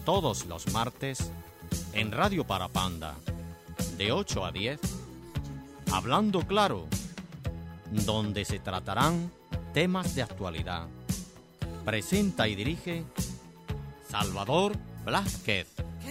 todos los martes en Radio Parapanda, de 8 a 10, Hablando Claro, donde se tratarán temas de actualidad. Presenta y dirige Salvador Blázquez.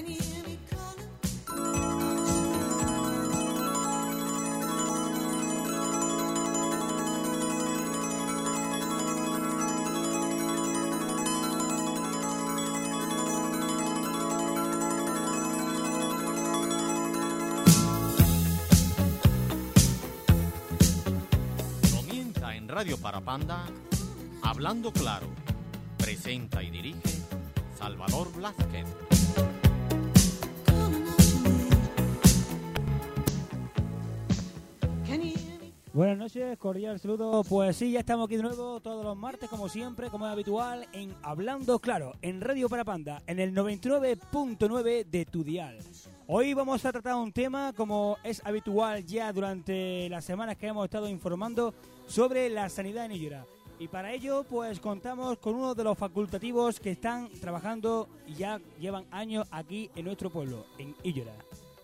Radio Parapanda, Hablando Claro. Presenta y dirige Salvador Blázquez. Buenas noches, cordial saludo. Pues sí, ya estamos aquí de nuevo todos los martes, como siempre, como es habitual, en Hablando Claro, en Radio Parapanda, en el 99.9 de tu dial. Hoy vamos a tratar un tema, como es habitual ya durante las semanas que hemos estado informando, sobre la sanidad en Illora. Y para ello, pues contamos con uno de los facultativos que están trabajando y ya llevan años aquí en nuestro pueblo, en Illora.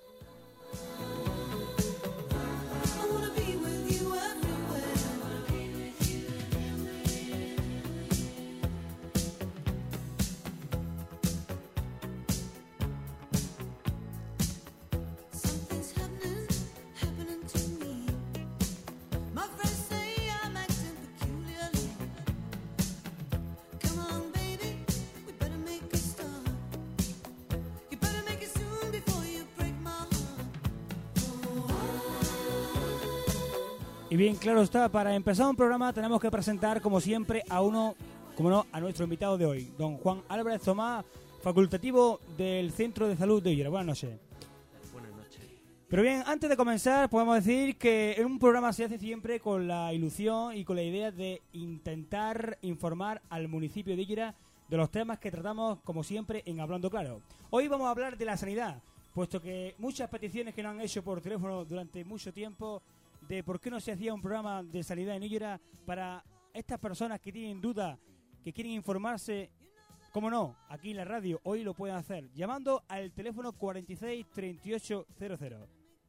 Y bien, claro está, para empezar un programa tenemos que presentar, como siempre, a nuestro invitado de hoy, don Juan Álvarez Tomás, facultativo del Centro de Salud de Illora. Buenas noches. Buenas noches. Pero bien, antes de comenzar, podemos decir que en un programa se hace siempre con la ilusión y con la idea de intentar informar al municipio de Illora de los temas que tratamos, como siempre, en Hablando Claro. Hoy vamos a hablar de la sanidad, puesto que muchas peticiones que nos han hecho por teléfono durante mucho tiempo de por qué no se hacía un programa de sanidad en Illora para estas personas que tienen dudas, que quieren informarse, cómo no, aquí en la radio, hoy lo pueden hacer, llamando al teléfono 46 38 00.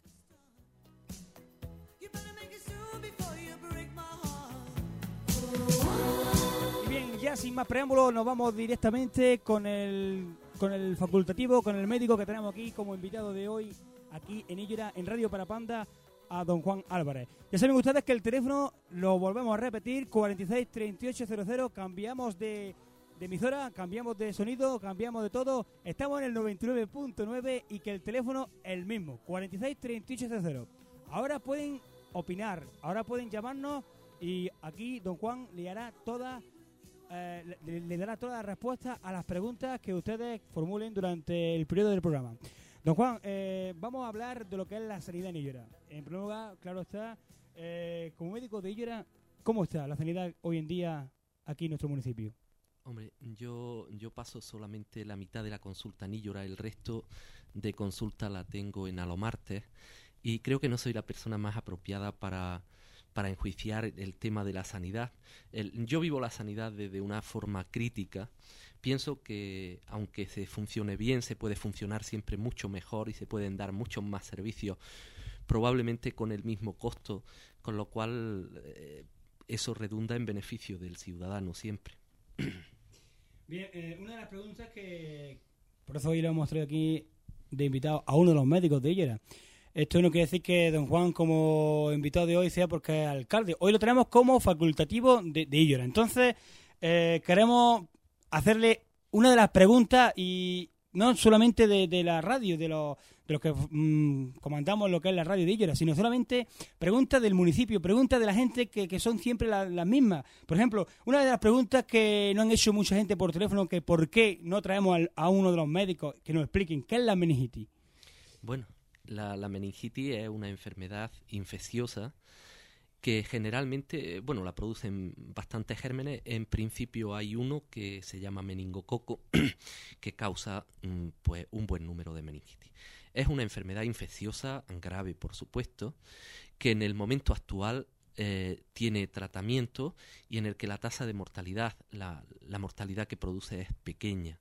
Y bien, ya sin más preámbulos, nos vamos directamente con el facultativo, con el médico que tenemos aquí como invitado de hoy, aquí en Illora, en Radio Parapanda, a don Juan Álvarez. Ya saben ustedes que el teléfono lo volvemos a repetir, 46 38 00, cambiamos de emisora, cambiamos de sonido, cambiamos de todo, estamos en el 99.9 y que el teléfono es el mismo, 46 38 00. Ahora pueden opinar, ahora pueden llamarnos y aquí don Juan le dará le dará toda la respuesta a las preguntas que ustedes formulen durante el periodo del programa. Don Juan, vamos a hablar de lo que es la sanidad en Illora. En primer lugar, claro está, como médico de Illora, ¿cómo está la sanidad hoy en día aquí en nuestro municipio? Hombre, yo paso solamente la mitad de la consulta en Illora, el resto de consulta la tengo en Alomarte y creo que no soy la persona más apropiada para enjuiciar el tema de la sanidad. Yo vivo la sanidad de una forma crítica. Pienso que aunque se funcione bien, se puede funcionar siempre mucho mejor y se pueden dar muchos más servicios, probablemente con el mismo costo, con lo cual eso redunda en beneficio del ciudadano siempre. Bien, una de las preguntas que por eso hoy lo hemos traído aquí de invitado a uno de los médicos de Illora. Esto no quiere decir que don Juan como invitado de hoy sea porque es alcalde. Hoy lo tenemos como facultativo de Illora. Entonces, queremos hacerle una de las preguntas y no solamente de la radio, de los que comandamos lo que es la radio de Illora, sino solamente preguntas del municipio, preguntas de la gente que son siempre las mismas. Por ejemplo, una de las preguntas que nos han hecho mucha gente por teléfono, que por qué no traemos a uno de los médicos que nos expliquen qué es la meningitis. Bueno, la meningitis es una enfermedad infecciosa que generalmente, la producen bastantes gérmenes. En principio hay uno que se llama meningococo que causa pues un buen número de meningitis. Es una enfermedad infecciosa grave, por supuesto, que en el momento actual tiene tratamiento y en el que la tasa de mortalidad, la mortalidad que produce es pequeña.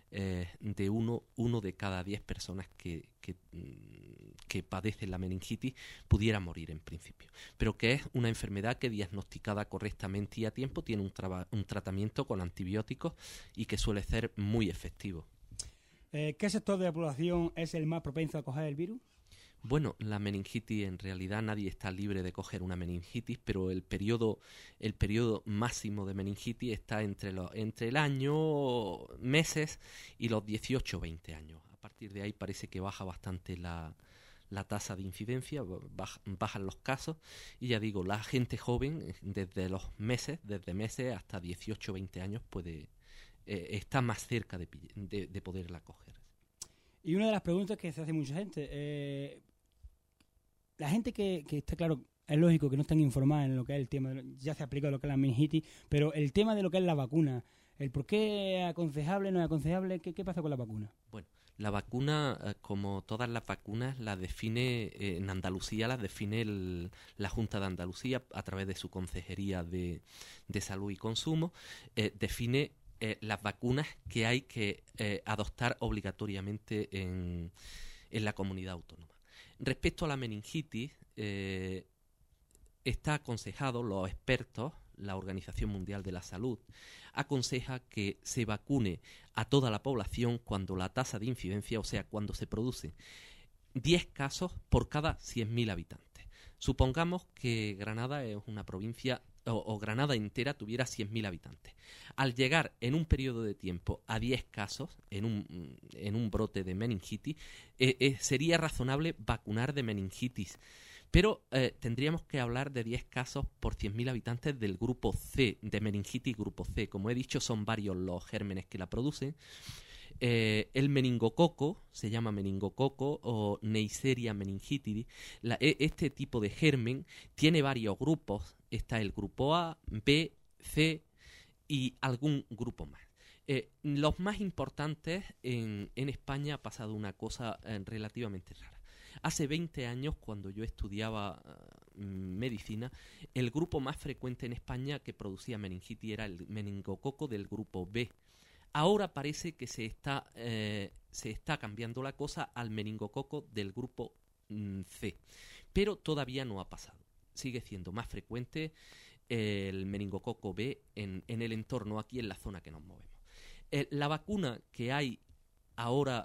de uno de cada 10 personas que padecen la meningitis pudiera morir en principio, pero que es una enfermedad que diagnosticada correctamente y a tiempo tiene un tratamiento con antibióticos y que suele ser muy efectivo. ¿Qué sector de la población es el más propenso a coger el virus? Bueno, la meningitis, en realidad nadie está libre de coger una meningitis, pero el periodo máximo de meningitis está entre el año, meses y los 18 o 20 años. A partir de ahí parece que baja bastante la tasa de incidencia, bajan los casos, y ya digo, la gente joven desde meses hasta 18 o 20 años está más cerca de poderla coger. Y una de las preguntas que se hace mucha gente, la gente que está claro, es lógico que no están informadas en lo que es el tema, ya se aplica lo que es la meningitis, pero el tema de lo que es la vacuna, el por qué es aconsejable, no es aconsejable, ¿qué pasa con la vacuna? Bueno, la vacuna, como todas las vacunas, la define en Andalucía, la define la Junta de Andalucía a través de su Consejería de Salud y Consumo, define las vacunas que hay que adoptar obligatoriamente en la comunidad autónoma. Respecto a la meningitis, está aconsejado, los expertos, la Organización Mundial de la Salud, aconseja que se vacune a toda la población cuando la tasa de incidencia, o sea, cuando se produce 10 casos por cada 100.000 habitantes. Supongamos que Granada es una provincia, o Granada entera tuviera 100.000 habitantes. Al llegar en un periodo de tiempo a 10 casos, en un brote de meningitis, sería razonable vacunar de meningitis. Pero tendríamos que hablar de 10 casos por 100.000 habitantes del grupo C, de meningitis grupo C. Como he dicho, son varios los gérmenes que la producen. El meningococo, se llama meningococo o Neisseria meningitidis. Este tipo de germen tiene varios grupos. Está el grupo A, B, C y algún grupo más. Los más importantes, en España ha pasado una cosa relativamente rara. Hace 20 años, cuando yo estudiaba medicina, el grupo más frecuente en España que producía meningitis era el meningococo del grupo B. Ahora parece que se está cambiando la cosa al meningococo del grupo C, pero todavía no ha pasado. Sigue siendo más frecuente el meningococo B en el entorno, aquí en la zona que nos movemos. La vacuna que hay ahora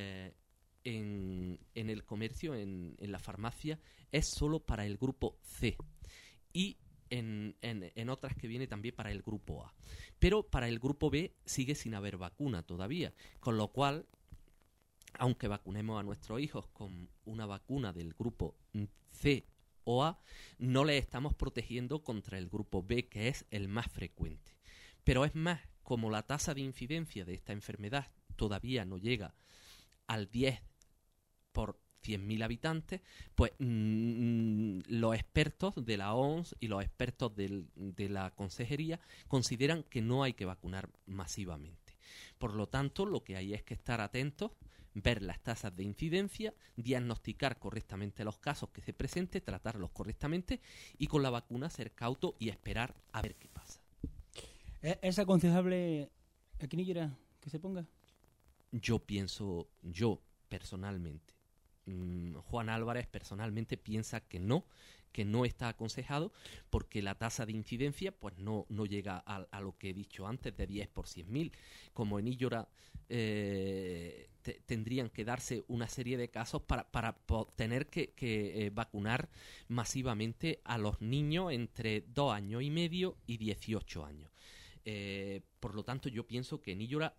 en el comercio, en la farmacia, es solo para el grupo C y en otras que viene también para el grupo A. Pero para el grupo B sigue sin haber vacuna todavía, con lo cual, aunque vacunemos a nuestros hijos con una vacuna del grupo C o A, no les estamos protegiendo contra el grupo B, que es el más frecuente. Pero es más, como la tasa de incidencia de esta enfermedad todavía no llega al 10 por 100.000 habitantes, pues los expertos de la OMS y los expertos de la consejería consideran que no hay que vacunar masivamente. Por lo tanto, lo que hay es que estar atentos, ver las tasas de incidencia, diagnosticar correctamente los casos que se presenten, tratarlos correctamente y con la vacuna ser cauto y esperar a ver qué pasa. ¿Es aconsejable aquí en Illora que se ponga? Yo personalmente, Juan Álvarez personalmente piensa que no está aconsejado, porque la tasa de incidencia pues no llega a lo que he dicho antes, de 10 por 100.000. Como en Illora tendrían que darse una serie de casos para tener que vacunar masivamente a los niños entre 2 años y medio y 18 años. Por lo tanto, yo pienso que en Illora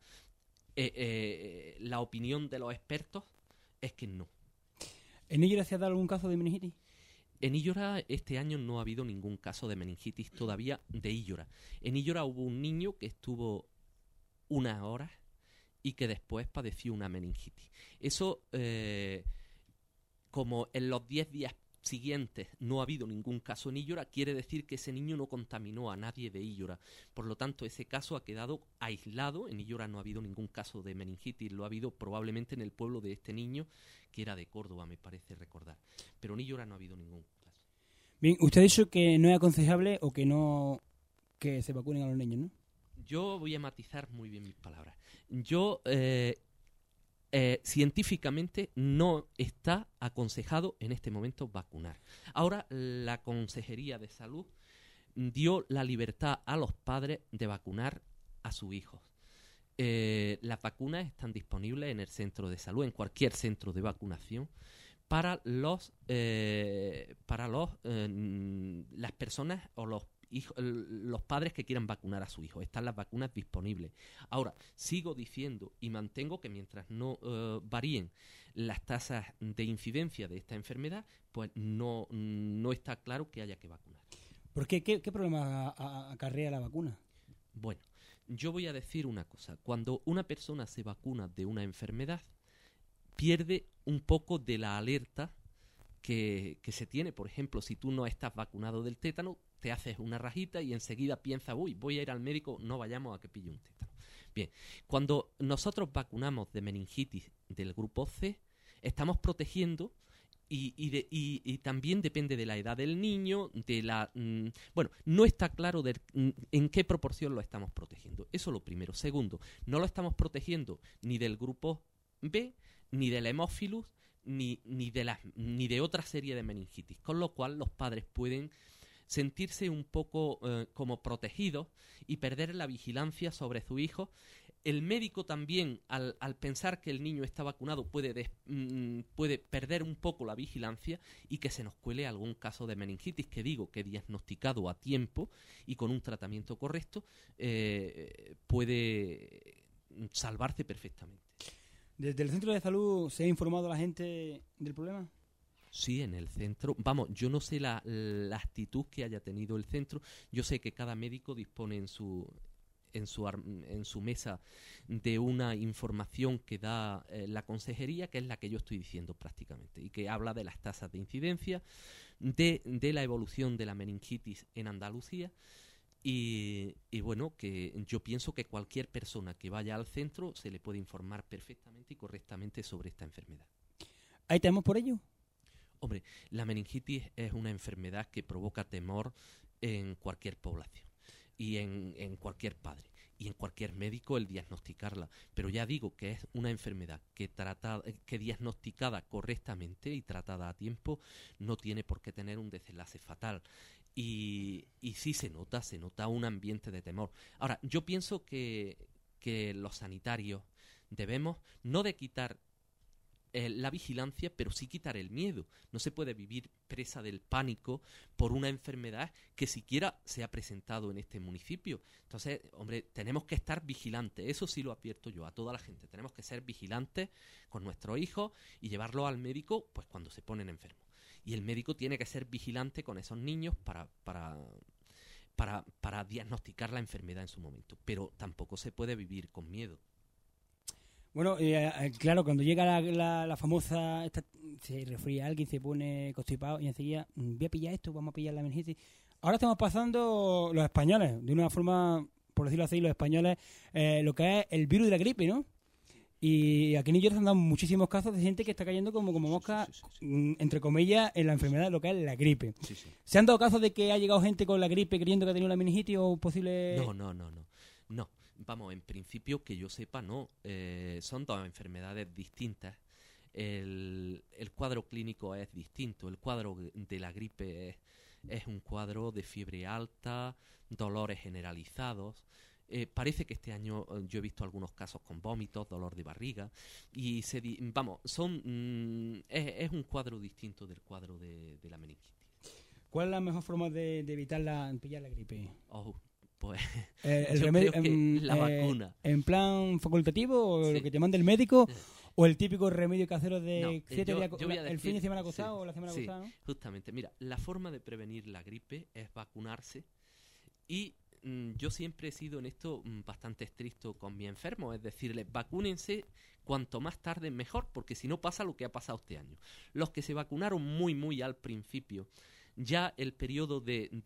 la opinión de los expertos es que no. ¿En Illora se ha dado algún caso de meningitis? En Illora este año no ha habido ningún caso de meningitis todavía de Illora. En Illora hubo un niño que estuvo unas horas y que después padeció una meningitis. Eso, como en los 10 días siguientes no ha habido ningún caso en Illora, quiere decir que ese niño no contaminó a nadie de Illora. Por lo tanto, ese caso ha quedado aislado. En Illora no ha habido ningún caso de meningitis, lo ha habido probablemente en el pueblo de este niño, que era de Córdoba, me parece recordar. Pero en Illora no ha habido ningún caso. Bien, usted ha dicho que no es aconsejable o que no que se vacunen a los niños, ¿no? Yo voy a matizar muy bien mis palabras. yo científicamente no está aconsejado en este momento vacunar. Ahora la Consejería de Salud dio la libertad a los padres de vacunar a sus hijos. Las vacunas están disponibles en el centro de salud, en cualquier centro de vacunación, para las personas o los padres que quieran vacunar a su hijo. Están las vacunas disponibles. Ahora, sigo diciendo y mantengo que mientras no varíen las tasas de incidencia de esta enfermedad, pues no está claro que haya que vacunar. ¿Por qué? ¿Qué problema acarrea la vacuna? Bueno, yo voy a decir una cosa. Cuando una persona se vacuna de una enfermedad, pierde un poco de la alerta que se tiene. Por ejemplo, si tú no estás vacunado del tétano, te haces una rajita y enseguida piensas, voy a ir al médico, no vayamos a que pille un tétano. Bien, cuando nosotros vacunamos de meningitis del grupo C, estamos protegiendo y también depende de la edad del niño, no está claro en qué proporción lo estamos protegiendo. Eso es lo primero. Segundo, no lo estamos protegiendo ni del grupo B, ni del Haemophilus, ni de otra serie de meningitis, con lo cual los padres pueden sentirse un poco como protegidos y perder la vigilancia sobre su hijo. El médico también, al pensar que el niño está vacunado, puede perder un poco la vigilancia y que se nos cuele algún caso de meningitis, que diagnosticado a tiempo y con un tratamiento correcto puede salvarse perfectamente. ¿Desde el centro de salud se ha informado a la gente del problema? Sí, en el centro. Vamos, yo no sé la actitud que haya tenido el centro. Yo sé que cada médico dispone en su mesa de una información que da la consejería, que es la que yo estoy diciendo prácticamente, y que habla de las tasas de incidencia, de la evolución de la meningitis en Andalucía. Y bueno, que yo pienso que cualquier persona que vaya al centro se le puede informar perfectamente y correctamente sobre esta enfermedad. ¿Hay temor por ello? Hombre, la meningitis es una enfermedad que provoca temor en cualquier población y en cualquier padre y en cualquier médico el diagnosticarla. Pero ya digo que es una enfermedad que diagnosticada correctamente y tratada a tiempo no tiene por qué tener un desenlace fatal. Y sí se nota un ambiente de temor. Ahora, yo pienso que los sanitarios debemos no de quitar la vigilancia, pero sí quitar el miedo. No se puede vivir presa del pánico por una enfermedad que siquiera se ha presentado en este municipio. Entonces, hombre, tenemos que estar vigilantes. Eso sí lo advierto yo a toda la gente. Tenemos que ser vigilantes con nuestros hijos y llevarlos al médico pues cuando se ponen enfermos. Y el médico tiene que ser vigilante con esos niños para diagnosticar la enfermedad en su momento. Pero tampoco se puede vivir con miedo. Bueno, claro, cuando llega la famosa, se resfría alguien, se pone constipado y enseguida, voy a pillar esto, vamos a pillar la meningitis. Ahora estamos pasando los españoles, de una forma, por decirlo así, los españoles, lo que es el virus de la gripe, ¿no? Y aquí en Illora se han dado muchísimos casos de gente que está cayendo como mosca, sí. Entre comillas, en la enfermedad, lo que es la gripe. Sí. ¿Se han dado casos de que ha llegado gente con la gripe creyendo que ha tenido la meningitis o posible...? No. Vamos, en principio, que yo sepa, no. Son dos enfermedades distintas. El cuadro clínico es distinto. El cuadro de la gripe es un cuadro de fiebre alta, dolores generalizados. Parece que este año yo he visto algunos casos con vómitos, dolor de barriga. Y es un cuadro distinto del cuadro de la meningitis. ¿Cuál es la mejor forma de evitar pillar la gripe? Pues el yo remedio, creo que la vacuna. ¿En plan facultativo o lo que te manda el médico? ¿O el típico remedio casero de 7 días, el fin de semana acostado o la semana acostada? ¿No? Justamente. Mira, la forma de prevenir la gripe es vacunarse. Y yo siempre he sido en esto bastante estricto con mi enfermo. Es decirles, vacúnense cuanto más tarde mejor, porque si no pasa lo que ha pasado este año. Los que se vacunaron muy al principio, ya el periodo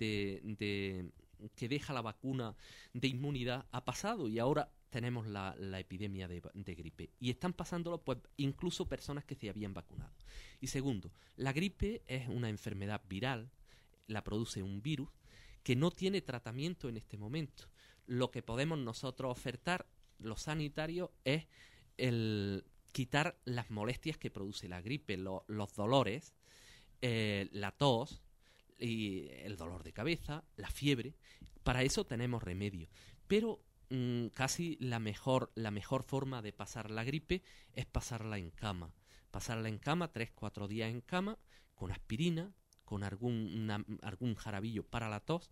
que deja la vacuna de inmunidad ha pasado y ahora tenemos la epidemia de gripe y están pasándolo pues incluso personas que se habían vacunado. Y segundo, la gripe es una enfermedad viral, la produce un virus que no tiene tratamiento en este momento. Lo que podemos nosotros ofertar lo sanitario es el quitar las molestias que produce la gripe, los dolores, la tos y el dolor de cabeza, la fiebre. Para eso tenemos remedio. Pero casi la mejor forma de pasar la gripe es pasarla en cama. Pasarla en cama, 3-4 días en cama, con aspirina, con algún jarabillo para la tos,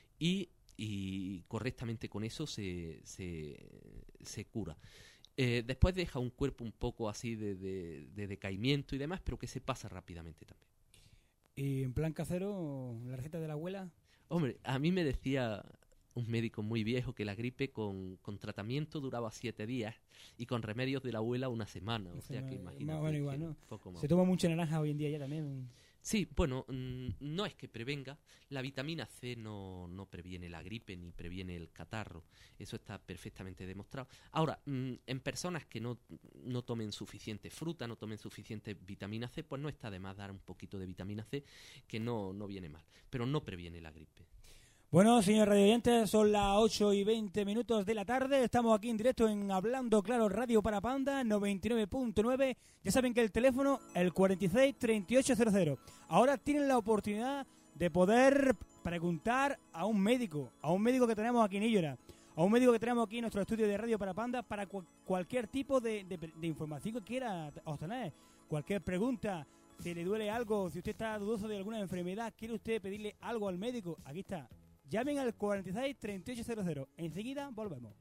y correctamente con eso se cura. Después deja un cuerpo un poco así de decaimiento y demás, pero que se pasa rápidamente también. ¿Y en plan casero, la receta de la abuela? Hombre, a mí me decía un médico muy viejo que la gripe con tratamiento duraba 7 días y con remedios de la abuela una semana. O sea que imagínate. Bueno, igual, ¿no? Poco más. Se toma mucha naranja hoy en día ya también. Sí, bueno, no es que prevenga. La vitamina C no previene la gripe ni previene el catarro. Eso está perfectamente demostrado. Ahora, en personas que no tomen suficiente fruta, no tomen suficiente vitamina C, pues no está de más dar un poquito de vitamina C, que no viene mal. Pero no previene la gripe. Bueno, señores radioyentes, son las 8:20 de la tarde. Estamos aquí en directo en Hablando Claro Radio para Panda 99.9. Ya saben que el teléfono, el 463800. Ahora tienen la oportunidad de poder preguntar a un médico que tenemos aquí en Illora, a un médico que tenemos aquí en nuestro estudio de Radio para Panda, para cualquier tipo de información que quiera obtener. Cualquier pregunta, si le duele algo, si usted está dudoso de alguna enfermedad, quiere usted pedirle algo al médico, aquí está. Llamen al 463800. Enseguida volvemos.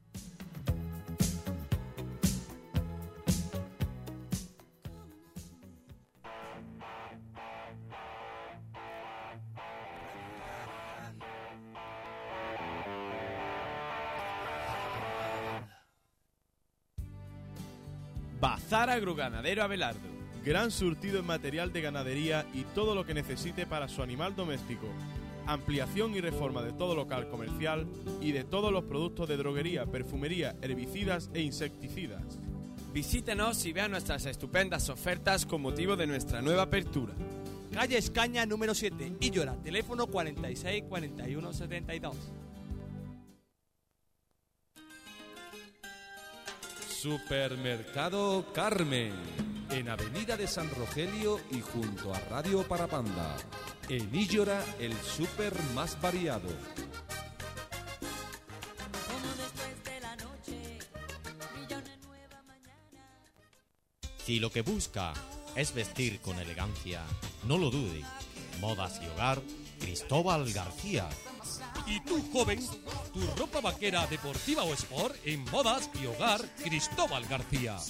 Bazar Agroganadero Abelardo. Gran surtido en material de ganadería y todo lo que necesite para su animal doméstico. Ampliación y reforma de todo local comercial y de todos los productos de droguería, perfumería, herbicidas e insecticidas. Visítenos y vea nuestras estupendas ofertas con motivo de nuestra nueva apertura. Calle Escaña número 7, Illora, teléfono 46 41 72. Supermercado Carmen, en Avenida de San Rogelio y junto a Radio Parapanda. En Illora, el súper más variado. Si lo que busca es vestir con elegancia, no lo dude. Modas y Hogar, Cristóbal García. Y tú, joven, tu ropa vaquera deportiva o sport en Modas y Hogar, Cristóbal García.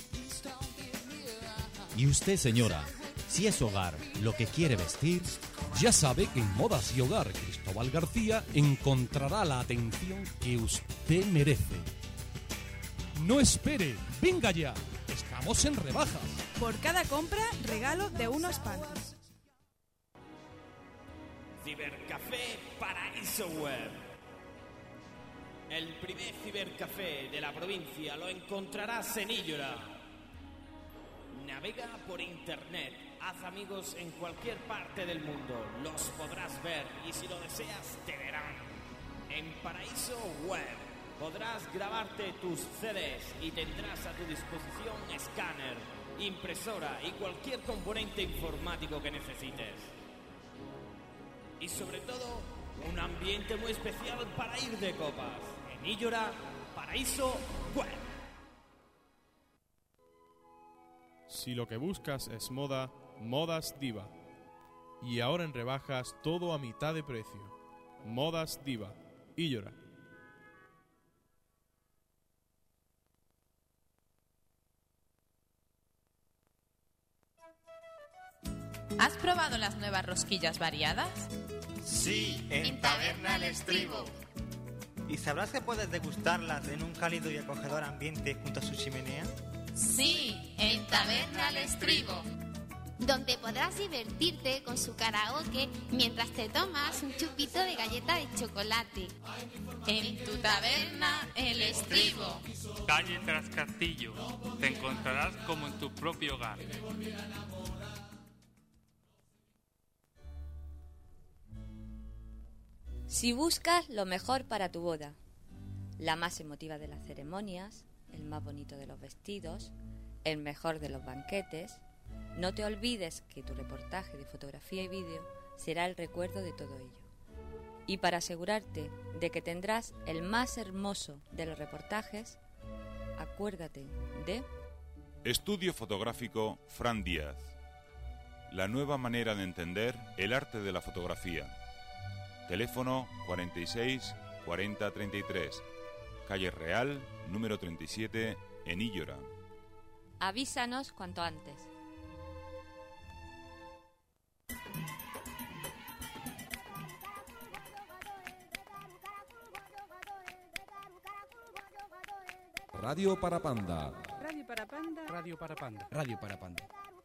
Y usted, señora, si es hogar lo que quiere vestir, Ya sabe que en Modas y Hogar, Cristóbal García encontrará la atención que usted merece. No espere, venga ya, estamos en rebajas. Por cada compra, regalo de unos panes. Cibercafé Paraíso Web. El primer cibercafé de la provincia lo encontrarás en Illora. Navega por internet, haz amigos en cualquier parte del mundo, los podrás ver y si lo deseas te verán. En Paraíso Web podrás grabarte tus CDs y tendrás a tu disposición escáner, impresora y cualquier componente informático que necesites. Y sobre todo, un ambiente muy especial para ir de copas. En Illora, Paraíso Web. Si lo que buscas es moda, Modas Diva. Y ahora en rebajas todo a mitad de precio. Modas Diva. Illora. ¿Has probado las nuevas rosquillas variadas? Sí, en Taberna El Estribo. ¿Y sabrás que puedes degustarlas en un cálido y acogedor ambiente junto a su chimenea? Sí, en Taberna El Estribo. Donde podrás divertirte con su karaoke mientras te tomas un chupito de galleta de chocolate. En tu taberna El Estribo. Calle Tras Castillo. Te encontrarás como en tu propio hogar. Si buscas lo mejor para tu boda, la más emotiva de las ceremonias, el más bonito de los vestidos, el mejor de los banquetes. No te olvides que tu reportaje de fotografía y vídeo será el recuerdo de todo ello. Y para asegurarte de que tendrás el más hermoso de los reportajes, acuérdate de... Estudio fotográfico Fran Díaz. La nueva manera de entender el arte de la fotografía. Teléfono 46 40 33, calle Real, número 37, en Illora. Avísanos cuanto antes. Radio Parapanda. Radio Parapanda. Radio Parapanda. Radio Parapanda.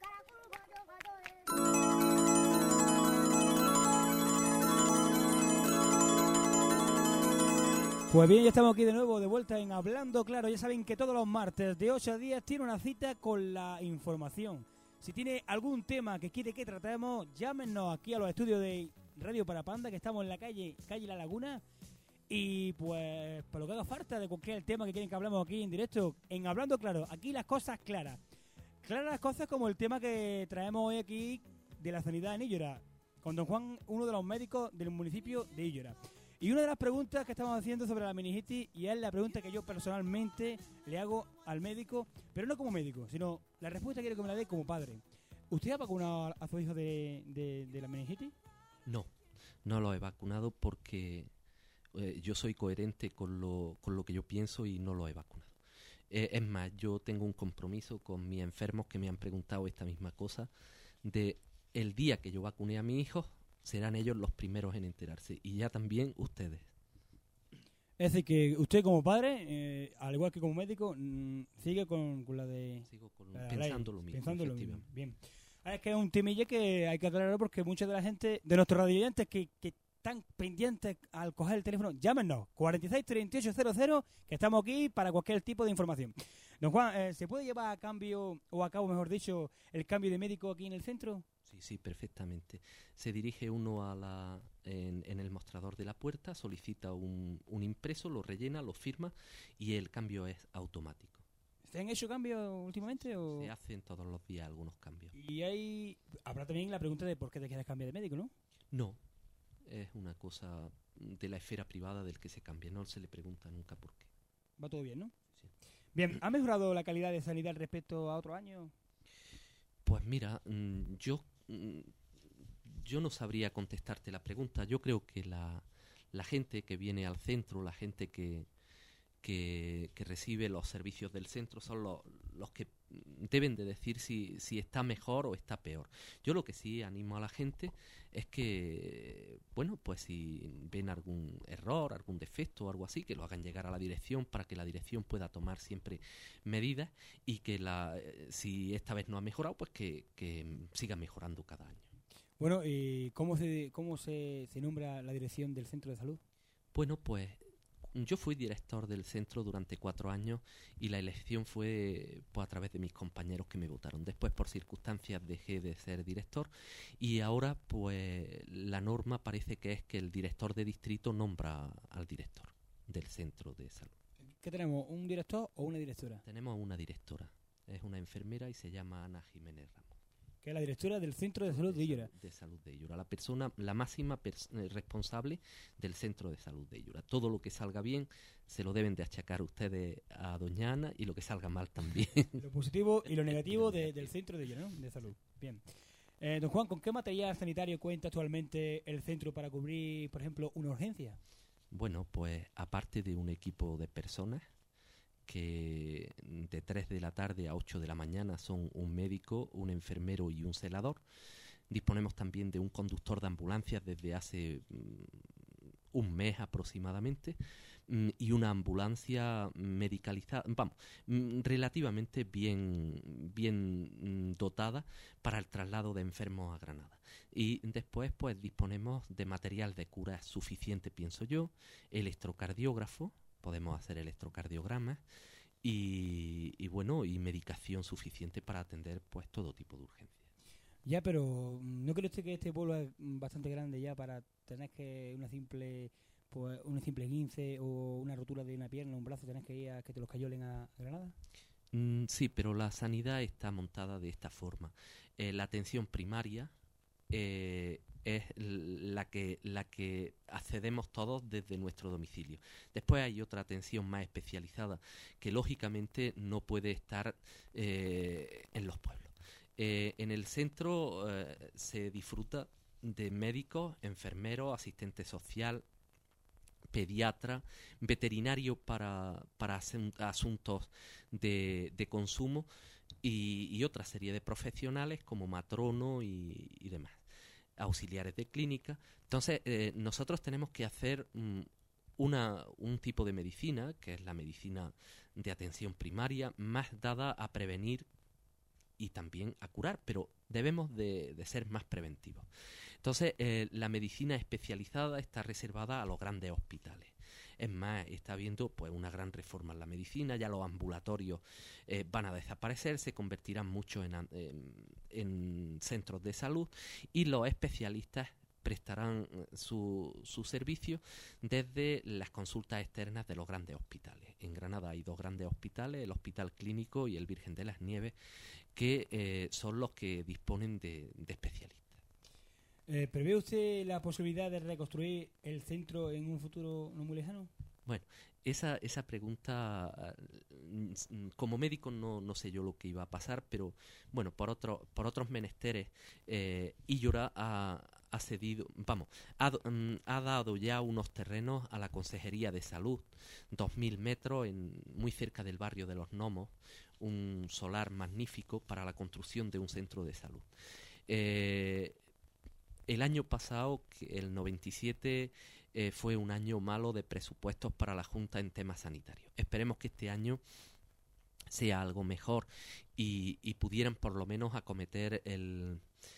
Pues bien, ya estamos aquí de nuevo, de vuelta en Hablando Claro. Ya saben que todos los martes de 8 a 10 tiene una cita con la información. Si tiene algún tema que quiere que tratemos, llámenos aquí a los estudios de Radio Parapanda, que estamos en la calle La Laguna. Y pues, para lo que haga falta de cualquier tema que quieren que hablemos aquí en directo, en Hablando Claro, aquí las cosas claras. Claras las cosas como el tema que traemos hoy aquí de la sanidad en Illora, con don Juan, uno de los médicos del municipio de Illora. Y una de las preguntas que estamos haciendo sobre la meningitis, y es la pregunta que yo personalmente le hago al médico, pero no como médico, sino la respuesta quiero que me la dé como padre. ¿Usted ha vacunado a su hijo de la meningitis? No lo he vacunado porque yo soy coherente con lo que yo pienso y no lo he vacunado. Es más, yo tengo un compromiso con mis enfermos que me han preguntado esta misma cosa, de el día que yo vacune a mi hijo, serán ellos los primeros en enterarse, y ya también ustedes. Es decir, que usted como padre, al igual que como médico, sigue con la de... Sigo pensando lo mismo. Pensando lo mismo. Bien. Ahora es que es un temille que hay que aclararlo porque mucha de la gente, de nuestros radioyentes que están pendientes al coger el teléfono, llámenos, 46 38 00, que estamos aquí para cualquier tipo de información. Don Juan, ¿se puede llevar a cambio, o a cabo, mejor dicho, el cambio de médico aquí en el centro? Sí, perfectamente. Se dirige uno en el mostrador de la puerta, solicita un impreso, lo rellena, lo firma y el cambio es automático. ¿Se han hecho cambios últimamente? O? Se hacen todos los días algunos cambios. Y habrá también la pregunta de por qué te quieres cambiar de médico, ¿no? No, es una cosa de la esfera privada del que se cambia, no se le pregunta nunca por qué. Va todo bien, ¿no? Sí. Bien, ¿ha mejorado la calidad de sanidad respecto a otro año? Pues mira, yo no sabría contestarte la pregunta. Yo creo que la gente que viene al centro, la gente que recibe los servicios del centro son los que deben de decir si está mejor o está peor. Yo lo que sí animo a la gente es que, bueno, pues si ven algún error, algún defecto o algo así, que lo hagan llegar a la dirección para que la dirección pueda tomar siempre medidas y que si esta vez no ha mejorado, pues que siga mejorando cada año. Bueno, ¿y cómo se nombra la dirección del centro de salud? Bueno, pues yo fui director del centro durante 4 años y la elección fue pues, a través de mis compañeros que me votaron. Después, por circunstancias, dejé de ser director y ahora pues la norma parece que es que el director de distrito nombra al director del centro de salud. ¿Qué tenemos? ¿Un director o una directora? Tenemos una directora. Es una enfermera y se llama Ana Jiménez Ramos. Que es la directora del Centro de Salud de Illora. De Salud de Illora, la máxima responsable del Centro de Salud de Illora. Todo lo que salga bien se lo deben de achacar ustedes a doña Ana y lo que salga mal también. Lo positivo y lo negativo del Centro de Illora, ¿no? De Salud. Bien. Don Juan, ¿con qué material sanitario cuenta actualmente el centro para cubrir, por ejemplo, una urgencia? Bueno, pues aparte de un equipo de personas, que de 3 de la tarde a 8 de la mañana son un médico, un enfermero y un celador. Disponemos también de un conductor de ambulancias desde hace un mes aproximadamente y una ambulancia medicalizada, relativamente bien dotada para el traslado de enfermos a Granada. Y después pues disponemos de material de cura suficiente, pienso yo, electrocardiógrafo, podemos hacer electrocardiogramas y bueno, y medicación suficiente para atender pues todo tipo de urgencias. Ya, pero ¿no cree usted que este pueblo es bastante grande ya para tener que una simple pues un simple 15 o una rotura de una pierna, un brazo, tenés que ir a que te los cayolen a Granada? Sí, pero la sanidad está montada de esta forma. La atención primaria es la que accedemos todos desde nuestro domicilio. Después hay otra atención más especializada que lógicamente no puede estar en los pueblos. En el centro se disfruta de médicos, enfermeros, asistente social, pediatra, veterinario para asuntos de consumo y otra serie de profesionales como matrono y demás, auxiliares de clínica. Entonces nosotros tenemos que hacer un tipo de medicina, que es la medicina de atención primaria, más dada a prevenir y también a curar, pero debemos de ser más preventivos. Entonces, la medicina especializada está reservada a los grandes hospitales. Es más, está habiendo pues una gran reforma en la medicina, ya los ambulatorios van a desaparecer, se convertirán mucho en centros de salud y los especialistas prestarán su servicio desde las consultas externas de los grandes hospitales. En Granada hay 2 grandes hospitales, el Hospital Clínico y el Virgen de las Nieves, que son los que disponen de especialistas. ¿Prevé usted la posibilidad de reconstruir el centro en un futuro no muy lejano? Bueno, esa pregunta, como médico no sé yo lo que iba a pasar, pero bueno, por otros menesteres, Illora ha cedido, ha dado ya unos terrenos a la Consejería de Salud, 2.000 metros muy cerca del barrio de Los Gnomos, un solar magnífico para la construcción de un centro de salud. El año pasado, el 97, fue un año malo de presupuestos para la Junta en temas sanitarios. Esperemos que este año sea algo mejor y pudieran por lo menos acometer el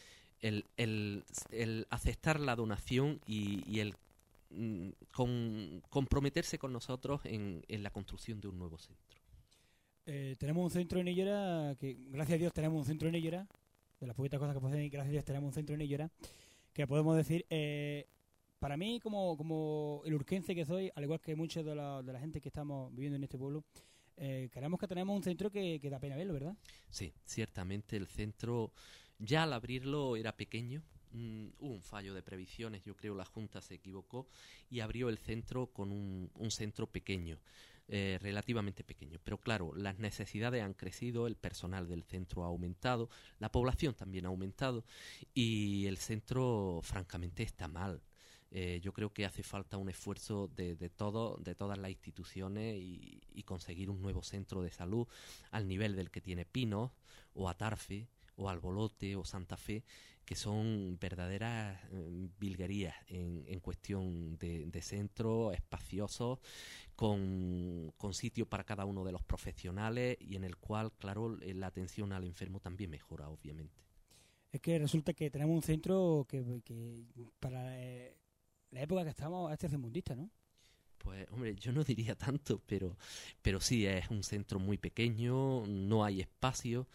aceptar la donación y el comprometerse con nosotros en la construcción de un nuevo centro. Tenemos un centro en Illora, que gracias a Dios tenemos un centro en Illora, de las poquitas cosas que podemos decir, gracias a Dios tenemos un centro en Illora, que podemos decir, para mí como el urquense que soy, al igual que mucha de la gente que estamos viviendo en este pueblo, creemos que tenemos un centro que da pena verlo, ¿verdad? Sí, ciertamente el centro, ya al abrirlo era pequeño, hubo un fallo de previsiones, yo creo la Junta se equivocó y abrió el centro con un centro pequeño, relativamente pequeño, pero claro, las necesidades han crecido, el personal del centro ha aumentado, la población también ha aumentado y el centro francamente está mal. Yo creo que hace falta un esfuerzo de todas las instituciones y conseguir un nuevo centro de salud al nivel del que tiene Pinos o Atarfe o Albolote o Santa Fe, que son verdaderas virguerías en cuestión de centros espaciosos, con sitio para cada uno de los profesionales y en el cual, claro, la atención al enfermo también mejora, obviamente. Es que resulta que tenemos un centro que para la época que estamos es tercermundista, ¿no? Pues, hombre, yo no diría tanto, pero sí, es un centro muy pequeño, no hay espacio.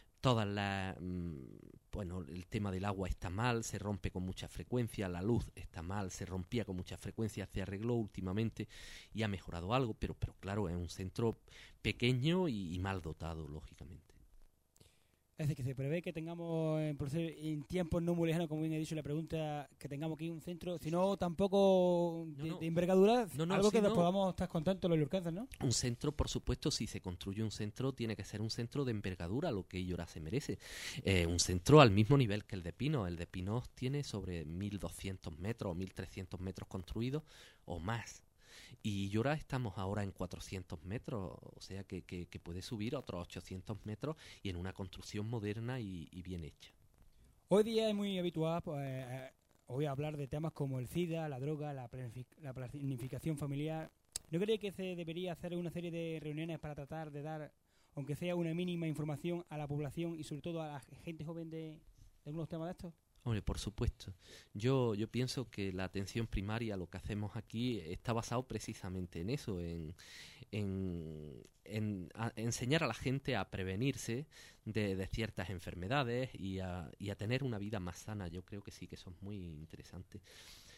El tema del agua está mal, se rompe con mucha frecuencia, la luz está mal, se rompía con mucha frecuencia, se arregló últimamente y ha mejorado algo, pero claro, es un centro pequeño y mal dotado, lógicamente. Es decir, que se prevé que tengamos en tiempos no muy lejanos, como bien he dicho, la pregunta, que tengamos aquí un centro, si no tampoco de envergadura, algo que después vamos a estar contentos los lurcanzas, ¿no? Un centro, por supuesto, si se construye un centro, tiene que ser un centro de envergadura, lo que Illora se merece. Un centro al mismo nivel que el de Pinos. El de Pinos tiene sobre 1.200 metros o 1.300 metros construidos o más. Y Illora estamos ahora en 400 metros, o sea que puede subir a otros 800 metros y en una construcción moderna y bien hecha. Hoy día es muy habitual hoy hablar de temas como el SIDA, la droga, la planificación familiar. ¿No cree que se debería hacer una serie de reuniones para tratar de dar, aunque sea una mínima información a la población y sobre todo a la gente joven de algunos temas de estos? Hombre, por supuesto. Yo pienso que la atención primaria, lo que hacemos aquí, está basado precisamente en eso, en enseñar a la gente a prevenirse de ciertas enfermedades y a tener una vida más sana. Yo creo que sí, que eso es muy interesante.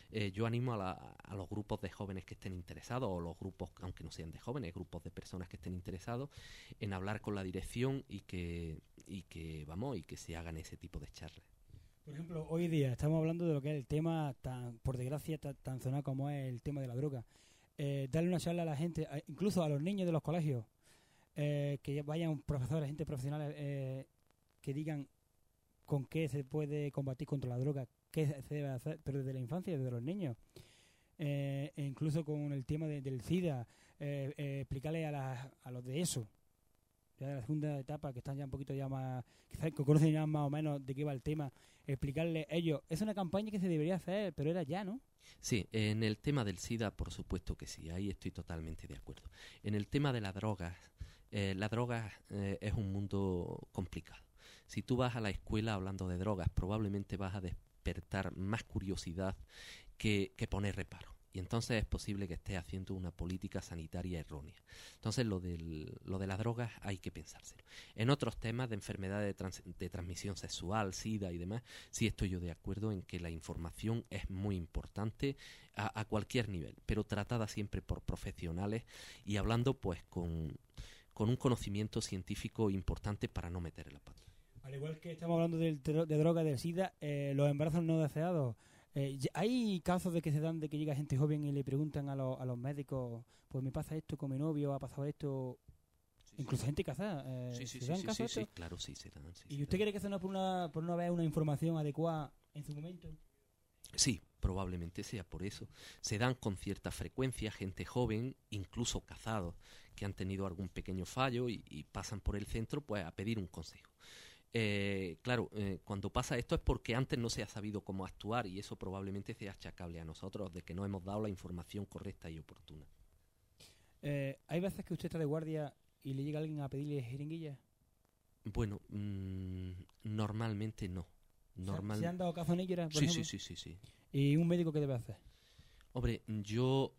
Yo animo a los grupos de jóvenes que estén interesados, o los grupos, aunque no sean de jóvenes, grupos de personas que estén interesados, en hablar con la dirección y que se hagan ese tipo de charlas. Por ejemplo, hoy día estamos hablando de lo que es el tema, por desgracia, tan sonado como es el tema de la droga. Darle una charla a la gente, incluso a los niños de los colegios, que vayan profesores, gente profesional, que digan con qué se puede combatir contra la droga, qué se debe hacer, pero desde la infancia, desde los niños. E incluso con el tema del SIDA, explicarle a los de eso, ya de la segunda etapa, que están ya un poquito ya más, que conocen ya más o menos de qué va el tema, explicarle a ellos. Es una campaña que se debería hacer, pero era ya, ¿no? Sí, en el tema del SIDA, por supuesto que sí, ahí estoy totalmente de acuerdo. En el tema de las drogas es un mundo complicado. Si tú vas a la escuela hablando de drogas, probablemente vas a despertar más curiosidad que poner reparo. Y entonces es posible que estés haciendo una política sanitaria errónea. Entonces lo de las drogas hay que pensárselo. En otros temas de enfermedades de transmisión sexual, SIDA y demás, sí estoy yo de acuerdo en que la información es muy importante a cualquier nivel, pero tratada siempre por profesionales y hablando pues con un conocimiento científico importante para no meter la pata. Al igual que estamos hablando de drogas, del SIDA, los embarazos no deseados. Hay casos de que se dan de que llega gente joven y le preguntan a los médicos, pues me pasa esto con mi novio, ha pasado esto, incluso gente casada. Sí, claro, sí se dan. ¿Y usted cree que eso no por no haber una información adecuada en su momento? Sí, probablemente sea por eso. Se dan con cierta frecuencia gente joven, incluso casados, que han tenido algún pequeño fallo y pasan por el centro pues a pedir un consejo. Cuando pasa esto es porque antes no se ha sabido cómo actuar y eso probablemente sea achacable a nosotros, de que no hemos dado la información correcta y oportuna. ¿Hay veces que usted está de guardia y le llega alguien a pedirle jeringuillas? Bueno, normalmente no. ¿Se han dado casos en Íllora, por ejemplo? Sí. ¿Y un médico qué debe hacer? Hombre, yo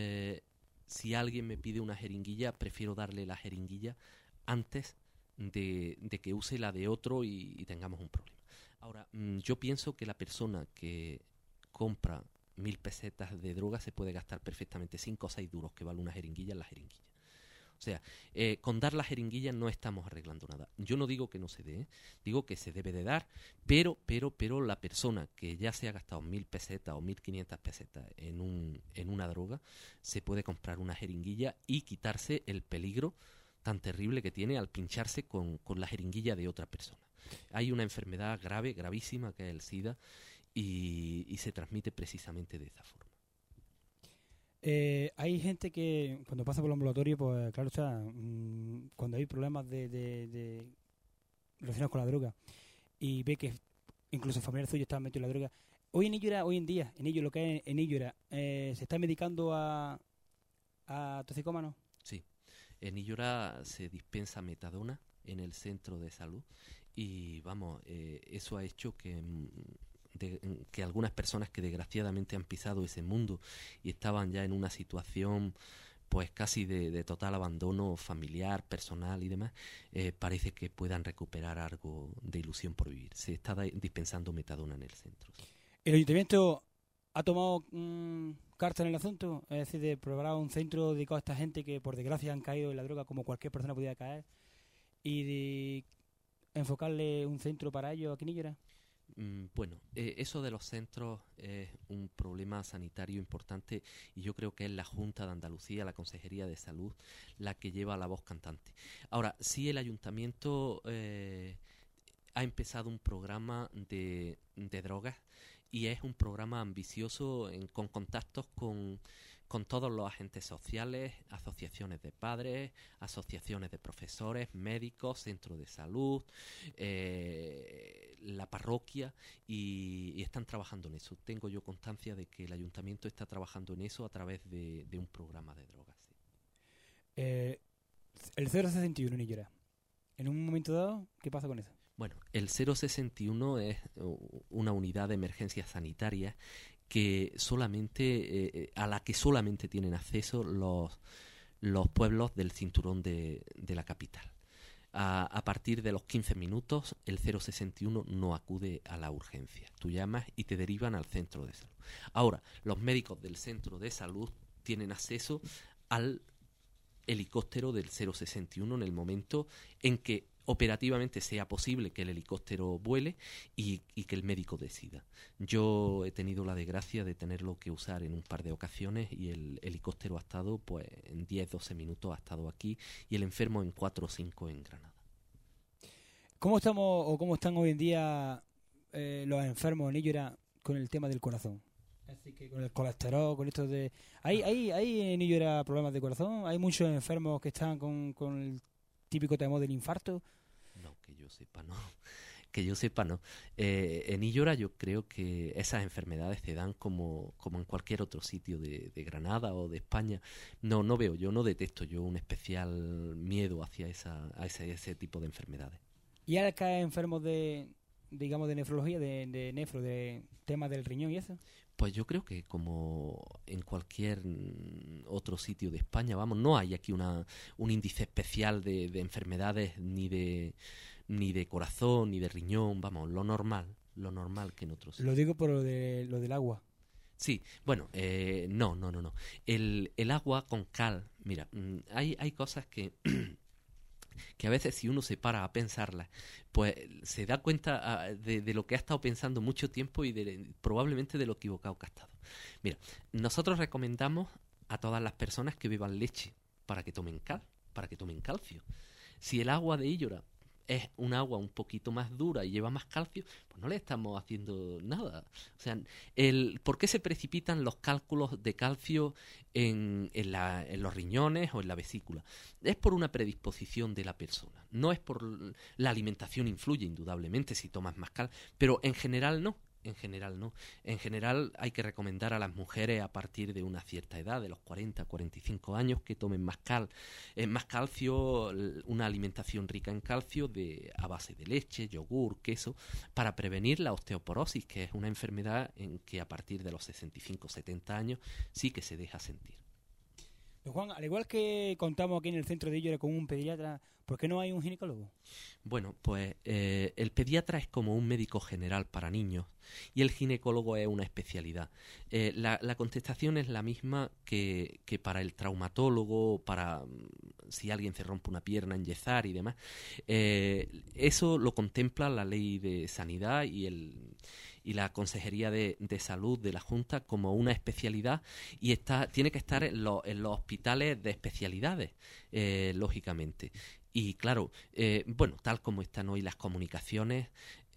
si alguien me pide una jeringuilla, prefiero darle la jeringuilla antes de que use la de otro y tengamos un problema. Ahora, yo pienso que la persona que compra 1.000 pesetas de droga se puede gastar perfectamente 5 o 6 duros que vale una jeringuilla en la jeringuilla. O sea, con dar la jeringuilla no estamos arreglando nada. Yo no digo que no se dé, digo que se debe de dar, pero la persona que ya se ha gastado 1.000 pesetas o 1.500 pesetas en una droga, se puede comprar una jeringuilla y quitarse el peligro tan terrible que tiene al pincharse con la jeringuilla de otra persona. Hay una enfermedad grave, gravísima, que es el SIDA, y se transmite precisamente de esa forma. Hay gente que cuando pasa por el ambulatorio, pues claro está, cuando hay problemas relacionados con la droga y ve que incluso familiares suyos están metidos en la droga, hoy en día, en ello lo que es en Íllora, ¿se está medicando a toxicómanos? Sí, en Íllora se dispensa metadona en el centro de salud y vamos, eso ha hecho que algunas personas que desgraciadamente han pisado ese mundo y estaban ya en una situación pues casi de total abandono familiar, personal y demás, parece que puedan recuperar algo de ilusión por vivir. Se está dispensando metadona en el centro. ¿El ayuntamiento ha tomado carta en el asunto? Es decir, de preparar un centro dedicado a esta gente que por desgracia han caído en la droga como cualquier persona pudiera caer y de enfocarle un centro para ellos aquí en Íllora. Bueno, eso de los centros es un problema sanitario importante y yo creo que es la Junta de Andalucía, la Consejería de Salud, la que lleva la voz cantante. Ahora, sí, el Ayuntamiento ha empezado un programa de drogas y es un programa ambicioso con contactos con todos los agentes sociales, asociaciones de padres, asociaciones de profesores, médicos, centros de salud, la parroquia y están trabajando en eso. Tengo yo constancia de que el ayuntamiento está trabajando en eso a través de un programa de drogas. Sí. El 061 en Íllora, en un momento dado, ¿qué pasa con eso? Bueno, el 061 es una unidad de emergencia sanitaria que solamente a la que solamente tienen acceso los pueblos del cinturón de la capital. A partir de los 15 minutos, el 061 no acude a la urgencia. Tú llamas y te derivan al centro de salud. Ahora, los médicos del centro de salud tienen acceso al helicóptero del 061 en el momento en que operativamente sea posible que el helicóptero vuele y que el médico decida. Yo he tenido la desgracia de tenerlo que usar en un par de ocasiones y el helicóptero ha estado pues en 10-12 minutos ha estado aquí y el enfermo en 4 o 5 en Granada. ¿Cómo están hoy en día los enfermos en Illora con el tema del corazón? Así que con el colesterol, con esto de... ¿Hay en Illora problemas de corazón? ¿Hay muchos enfermos que están con el típico temor del infarto? No, que yo sepa, no. Que yo sepa, no. En Illora yo creo que esas enfermedades se dan como en cualquier otro sitio de Granada o de España. No veo, yo no detecto yo un especial miedo hacia ese tipo de enfermedades. ¿Y ahora cae enfermos de nefrología, de temas del riñón y eso? Pues yo creo que como en cualquier otro sitio de España, vamos, no hay aquí un índice especial de enfermedades ni de corazón, ni de riñón, vamos, lo normal que en otros sitios. Lo digo por lo del agua. Sí, bueno, no. El agua con cal, mira, hay cosas que a veces si uno se para a pensarlas, pues se da cuenta de lo que ha estado pensando mucho tiempo y probablemente de lo equivocado que ha estado. Mira, nosotros recomendamos a todas las personas que beban leche para que tomen calcio. Si el agua de Illora es un agua un poquito más dura y lleva más calcio, pues no le estamos haciendo nada. O sea, ¿por qué se precipitan los cálculos de calcio en los riñones o en la vesícula? Es por una predisposición de la persona. No es por la alimentación, influye indudablemente si tomas más cal, pero en general no. En general hay que recomendar a las mujeres a partir de una cierta edad, de los 40, 45 años, que tomen más calcio, una alimentación rica en calcio a base de leche, yogur, queso, para prevenir la osteoporosis, que es una enfermedad en que a partir de los 65, 70 años sí que se deja sentir. Don Juan, al igual que contamos aquí en el centro de Illora con un pediatra, ¿por qué no hay un ginecólogo? Bueno, pues el pediatra es como un médico general para niños y el ginecólogo es una especialidad. La contestación es la misma que para el traumatólogo, para si alguien se rompe una pierna, enyesar y demás. Eso lo contempla la ley de sanidad y la Consejería de Salud de la Junta como una especialidad y tiene que estar en los hospitales de especialidades, lógicamente. Y claro, tal como están hoy las comunicaciones,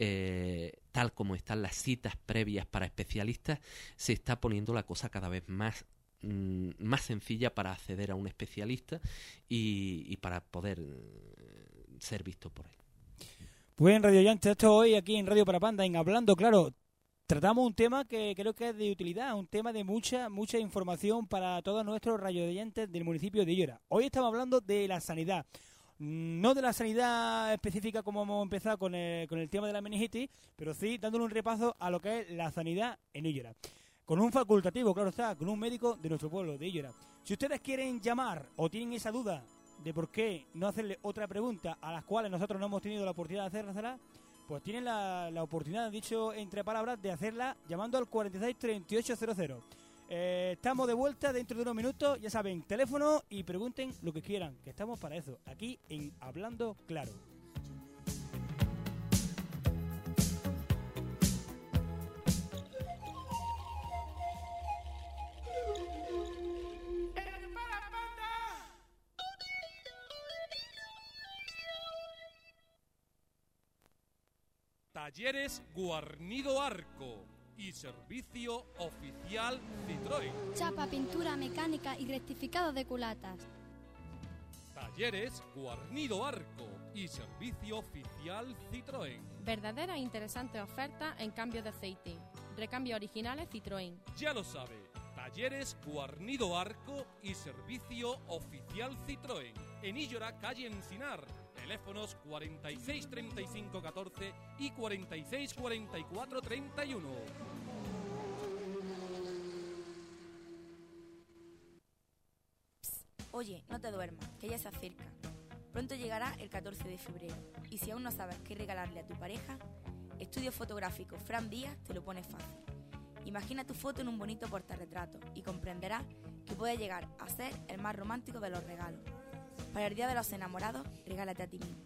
tal como están las citas previas para especialistas, se está poniendo la cosa cada vez más sencilla para acceder a un especialista y para poder ser visto por él. Pues en Radio Oyentes, esto hoy aquí en Radio Parapanda, en Hablando Claro, tratamos un tema que creo que es de utilidad, un tema de mucha información para todos nuestros radioyentes del municipio de Illora. Hoy estamos hablando de la sanidad. No de la sanidad específica como hemos empezado con el tema de la meningitis, pero sí dándole un repaso a lo que es la sanidad en Illora. Con un facultativo, claro está, con un médico de nuestro pueblo, de Illora. Si ustedes quieren llamar o tienen esa duda de por qué no hacerle otra pregunta a las cuales nosotros no hemos tenido la oportunidad de hacerla, pues tienen la oportunidad, dicho entre palabras, de hacerla llamando al 46 3800. Estamos de vuelta dentro de unos minutos, ya saben, teléfono y pregunten lo que quieran, que estamos para eso, aquí en Hablando Claro. Talleres Guarnido Arco y servicio oficial Citroën. Chapa, pintura, mecánica y rectificado de culatas. Talleres Guarnido Arco y servicio oficial Citroën. Verdadera e interesante oferta en cambio de aceite. Recambio originales Citroën. Ya lo sabe, Talleres Guarnido Arco y servicio oficial Citroën. En Illora, calle Encinar. Teléfonos 46 35 14 y 46 44 31. Psst, oye, no te duermas, que ya se acerca. Pronto llegará el 14 de febrero y si aún no sabes qué regalarle a tu pareja, Estudio Fotográfico Fran Díaz te lo pone fácil. Imagina tu foto en un bonito portarretrato y comprenderás que puede llegar a ser el más romántico de los regalos. Para el Día de los Enamorados, regálate a ti mismo.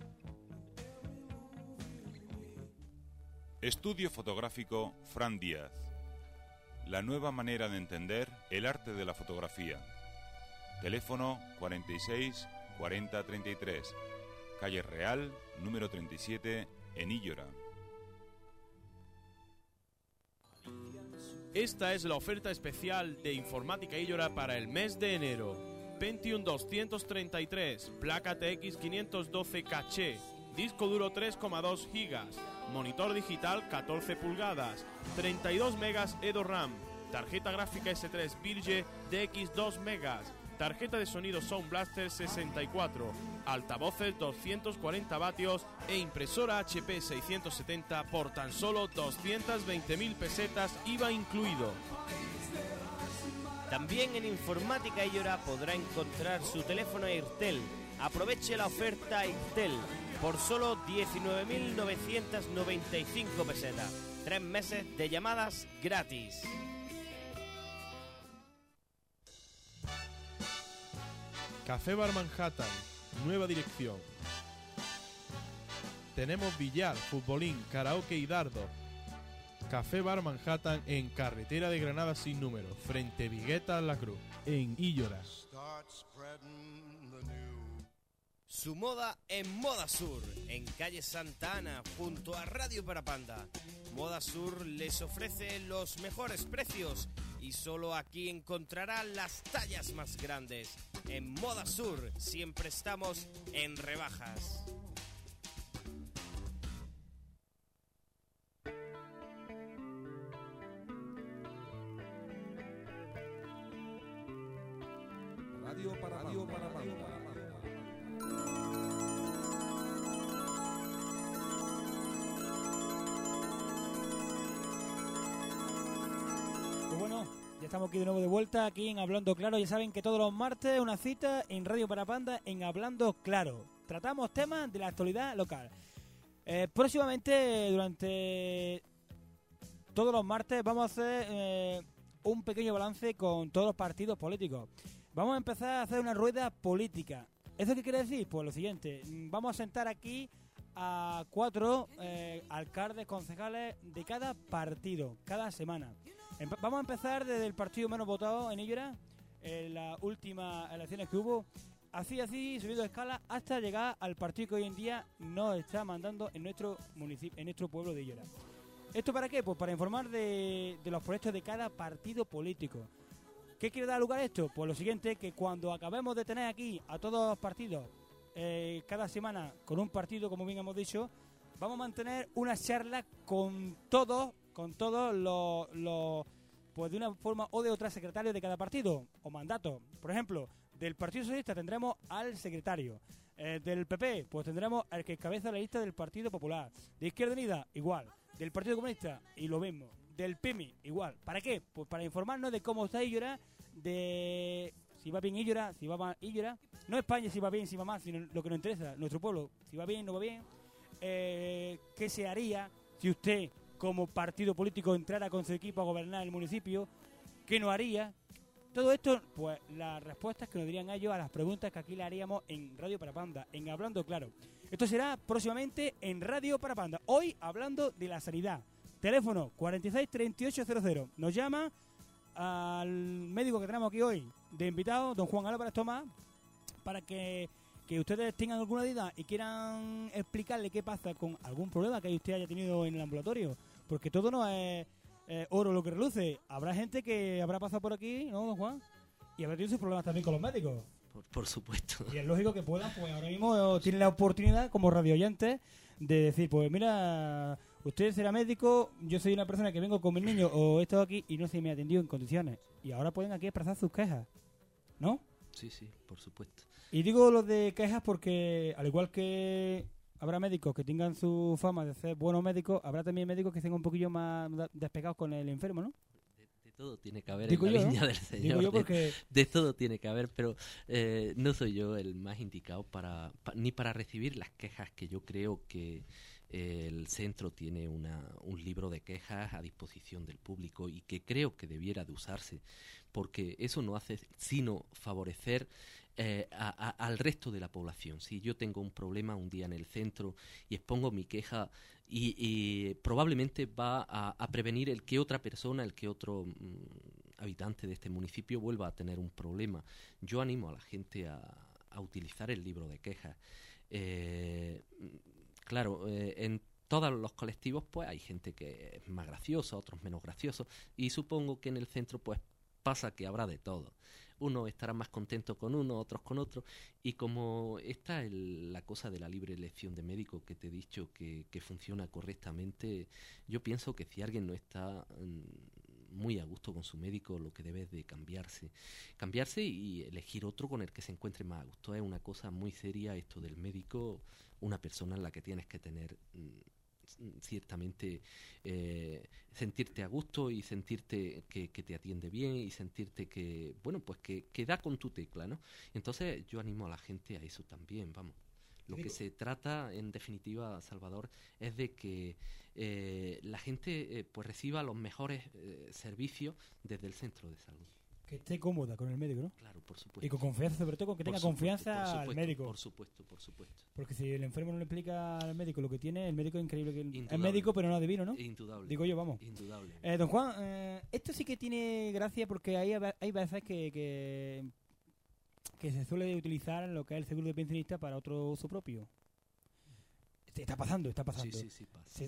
Estudio Fotográfico Fran Díaz. La nueva manera de entender el arte de la fotografía. Teléfono 46 40 33, Calle Real, número 37, en Illora. Esta es la oferta especial de Informática Illora para el mes de enero. Pentium 233, placa TX 512 caché, disco duro 3,2 GB, monitor digital 14 pulgadas, 32 megas Edo RAM, tarjeta gráfica S3 Virge DX 2 megas, tarjeta de sonido Sound Blaster 64, altavoces 240 vatios e impresora HP 670 por tan solo 220.000 pesetas IVA incluido. También en Informática Illora podrá encontrar su teléfono Airtel. Aproveche la oferta Airtel por solo 19.995 pesetas. 3 meses de llamadas gratis. Café Bar Manhattan, nueva dirección. Tenemos billar, futbolín, karaoke y dardo. Café Bar Manhattan en carretera de Granada sin número, frente Vigueta La Cruz, en Illora. Su moda en Moda Sur, en calle Santa Ana, junto a Radio Parapanda. Moda Sur les ofrece los mejores precios y solo aquí encontrará las tallas más grandes. En Moda Sur siempre estamos en rebajas. Radio Parapanda. Pues bueno, ya estamos aquí de nuevo de vuelta, aquí en Hablando Claro. Ya saben que todos los martes una cita en Radio Parapanda en Hablando Claro. Tratamos temas de la actualidad local. Próximamente, durante todos los martes, vamos a hacer un pequeño balance con todos los partidos políticos. Vamos a empezar a hacer una rueda política. ¿Eso qué quiere decir? Pues lo siguiente, vamos a sentar aquí a 4 alcaldes, concejales de cada partido, cada semana. Vamos a empezar desde el partido menos votado en Illora, en las últimas elecciones que hubo, así, subiendo de escala, hasta llegar al partido que hoy en día nos está mandando en nuestro municipio, en nuestro pueblo de Illora. ¿Esto para qué? Pues para informar de los proyectos de cada partido político. ¿Qué quiere dar lugar a esto? Pues lo siguiente, que cuando acabemos de tener aquí a todos los partidos cada semana con un partido, como bien hemos dicho, vamos a mantener una charla con todos los pues de una forma o de otra secretarios de cada partido o mandato. Por ejemplo, del Partido Socialista tendremos al secretario, del PP pues tendremos al que encabeza la lista del Partido Popular, de Izquierda Unida igual, del Partido Comunista y lo mismo, del PIMI igual. ¿Para qué? Pues para informarnos de cómo está Illora, de si va bien Illora, si va mal Illora, no España si va bien, si va mal, sino lo que nos interesa, nuestro pueblo, si va bien, no va bien, qué se haría si usted como partido político entrara con su equipo a gobernar el municipio, qué no haría. Todo esto, pues las respuestas que nos dirían ellos a las preguntas que aquí le haríamos en Radio Parapanda, en Hablando Claro. Esto será próximamente en Radio Parapanda, hoy hablando de la sanidad. Teléfono 46 38 00. Nos llama al médico que tenemos aquí hoy de invitado, don Juan Álvarez Tomás, para que ustedes tengan alguna duda y quieran explicarle qué pasa con algún problema que usted haya tenido en el ambulatorio, porque todo no es oro lo que reluce. Habrá gente que habrá pasado por aquí, ¿no, don Juan? Y habrá tenido sus problemas también con los médicos. Por supuesto. Y es lógico que puedan, pues ahora mismo tienen la oportunidad como radioyentes de decir, pues mira, usted será médico, yo soy una persona que vengo con mis niños o he estado aquí y no se me ha atendido en condiciones. Y ahora pueden aquí expresar sus quejas, ¿no? Sí, por supuesto. Y digo lo de quejas porque, al igual que habrá médicos que tengan su fama de ser buenos médicos, habrá también médicos que estén un poquillo más despegados con el enfermo, ¿no? De todo tiene que haber Digo en la yo, viña ¿no? del Señor. Digo yo porque... de todo tiene que haber, pero no soy yo el más indicado ni para recibir las quejas, que yo creo que el centro tiene un libro de quejas a disposición del público y que creo que debiera de usarse, porque eso no hace sino favorecer al resto de la población. Si yo tengo un problema un día en el centro y expongo mi queja, y probablemente va a prevenir el que otra persona, el que otro habitante de este municipio vuelva a tener un problema. Yo animo a la gente a utilizar el libro de quejas. Claro, en todos los colectivos pues hay gente que es más graciosa, otros menos graciosos, y supongo que en el centro pues pasa que habrá de todo. Uno estará más contento con uno, otros con otro, y como está la cosa de la libre elección de médico que te he dicho que funciona correctamente, yo pienso que si alguien no está muy a gusto con su médico, lo que debe es de cambiarse y elegir otro con el que se encuentre más a gusto. Es una cosa muy seria esto del médico, una persona en la que tienes que tener ciertamente sentirte a gusto y sentirte que te atiende bien y sentirte que, bueno, pues que da con tu tecla, ¿no? Entonces yo animo a la gente a eso también, vamos. Lo que se trata, en definitiva, Salvador, es de que la gente pues reciba los mejores servicios desde el centro de salud. Que esté cómoda con el médico, ¿no? Claro, por supuesto. Y con confianza, sobre todo, con que tenga confianza al médico. Por supuesto. Porque si el enfermo no le explica al médico lo que tiene, el médico es increíble. Es médico, pero no adivino, ¿no? Indudable. Digo yo, vamos. Indudable. Don Juan, esto sí que tiene gracia porque hay veces que se suele utilizar lo que es el seguro de pensionista para otro uso propio. Está pasando. Sí, pasa. ¿Se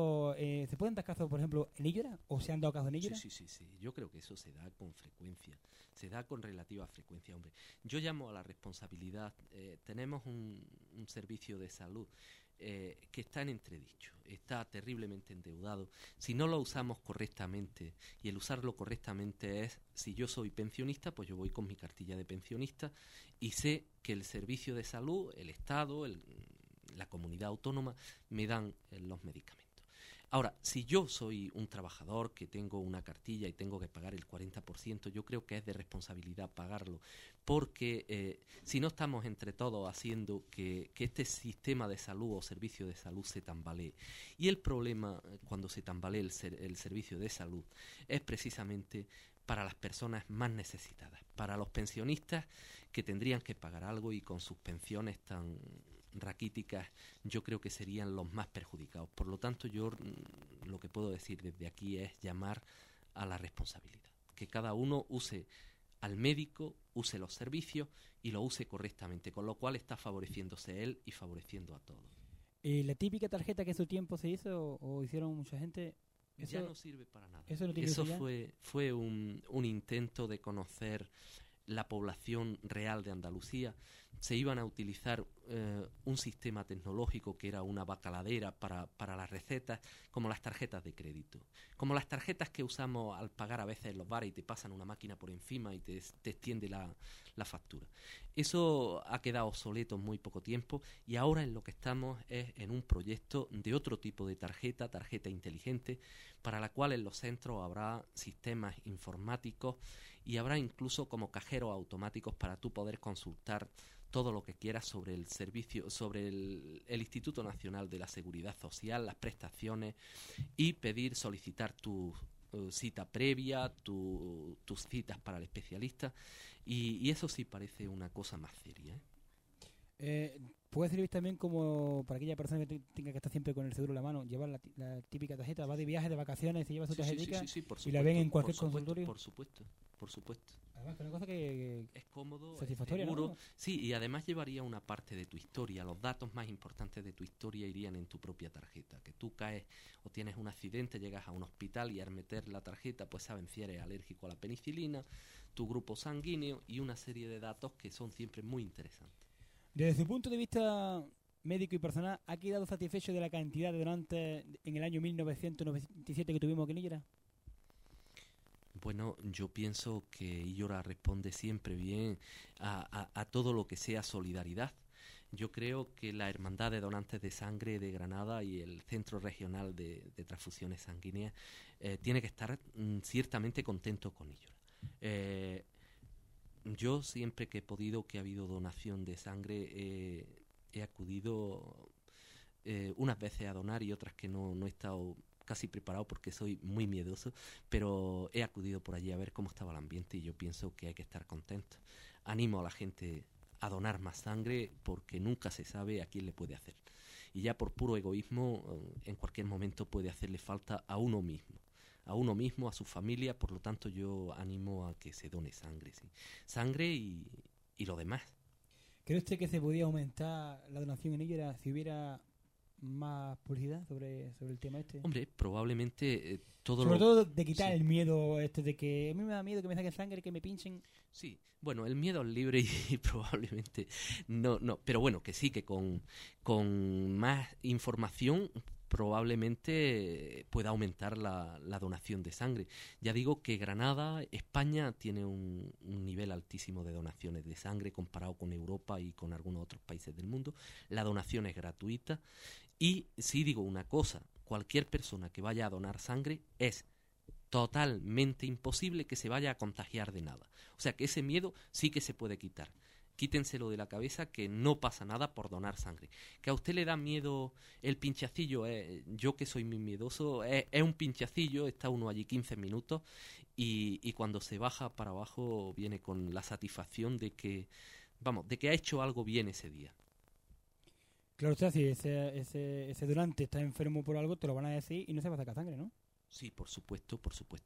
pueden dar casos, por ejemplo, en Illora? ¿O se han dado casos en Illora? Sí. Yo creo que eso se da con frecuencia. Se da con relativa frecuencia, hombre. Yo llamo a la responsabilidad. Tenemos un servicio de salud que está en entredicho. Está terriblemente endeudado. Si no lo usamos correctamente, y el usarlo correctamente es, si yo soy pensionista, pues yo voy con mi cartilla de pensionista y sé que el servicio de salud, el Estado, la comunidad autónoma me dan los medicamentos. Ahora, si yo soy un trabajador que tengo una cartilla y tengo que pagar el 40%, yo creo que es de responsabilidad pagarlo, porque si no estamos entre todos haciendo que este sistema de salud o servicio de salud se tambalee. Y el problema cuando se tambalee el servicio de salud es precisamente para las personas más necesitadas, para los pensionistas que tendrían que pagar algo y con sus pensiones tan raquíticas, yo creo que serían los más perjudicados. Por lo tanto, yo lo que puedo decir desde aquí es llamar a la responsabilidad, que cada uno use al médico, use los servicios y lo use correctamente, con lo cual está favoreciéndose él y favoreciendo a todos. La típica tarjeta que en su tiempo se hizo o hicieron mucha gente, eso ya no sirve para nada. Eso fue un intento de conocer la población real de Andalucía. Se iban a utilizar un sistema tecnológico que era una bacaladera para las recetas, como las tarjetas de crédito, como las tarjetas que usamos al pagar a veces en los bares y te pasan una máquina por encima y te extiende la factura. Eso ha quedado obsoleto en muy poco tiempo y ahora en lo que estamos es en un proyecto de otro tipo de tarjeta inteligente, para la cual en los centros habrá sistemas informáticos y habrá incluso como cajeros automáticos para tú poder consultar todo lo que quieras sobre el servicio, sobre el Instituto Nacional de la Seguridad Social, las prestaciones, y solicitar tu cita previa, tus citas para el especialista, y eso sí parece una cosa más seria, puede servir también como para aquella persona que tenga que estar siempre con el seguro en la mano, llevar la típica tarjeta, va de viajes, de vacaciones, se lleva su tarjetita y la ven en cualquier consultorio. Por supuesto. Además, que es una cosa que es cómodo, satisfactoria, es seguro, ¿no? Sí, y además llevaría una parte de tu historia. Los datos más importantes de tu historia irían en tu propia tarjeta. Que tú caes o tienes un accidente, llegas a un hospital y al meter la tarjeta, pues saben si eres alérgico a la penicilina, tu grupo sanguíneo y una serie de datos que son siempre muy interesantes. Desde su punto de vista médico y personal, ¿ha quedado satisfecho de la cantidad de donantes en el año 1997 que tuvimos aquí en Illora? Bueno, yo pienso que Illora responde siempre bien a todo lo que sea solidaridad. yo creo que la Hermandad de Donantes de Sangre de Granada y el Centro Regional de Transfusiones Sanguíneas tiene que estar ciertamente contento con ello. Yo siempre que he podido, que ha habido donación de sangre, he acudido unas veces a donar y otras que no he estado casi preparado porque soy muy miedoso, pero he acudido por allí a ver cómo estaba el ambiente y yo pienso que hay que estar contento. Animo a la gente a donar más sangre porque nunca se sabe a quién le puede hacer. Y ya por puro egoísmo, en cualquier momento puede hacerle falta a uno mismo, a su familia. Por lo tanto, yo animo a que se done sangre, ¿sí? Sangre y lo demás. ¿Cree usted que se podía aumentar la donación en Íllora si hubiera más publicidad sobre el tema este? Hombre, probablemente sobre todo de quitar el miedo de que a mí me da miedo que me saquen sangre, que me pinchen. Sí, bueno, el miedo al libre y probablemente no, pero bueno, que sí, que con más información probablemente pueda aumentar la donación de sangre. Ya digo que Granada, España, tiene un nivel altísimo de donaciones de sangre comparado con Europa y con algunos otros países del mundo. La donación es gratuita y sí digo una cosa, cualquier persona que vaya a donar sangre es totalmente imposible que se vaya a contagiar de nada. O sea que ese miedo sí que se puede quitar. Quítenselo de la cabeza, que no pasa nada por donar sangre. Que a usted le da miedo el pinchacillo, yo que soy muy miedoso, es un pinchacillo, está uno allí 15 minutos y cuando se baja para abajo viene con la satisfacción de que ha hecho algo bien ese día. Claro, usted, si ese donante está enfermo por algo, te lo van a decir y no se va a sacar sangre, ¿no? Sí, por supuesto.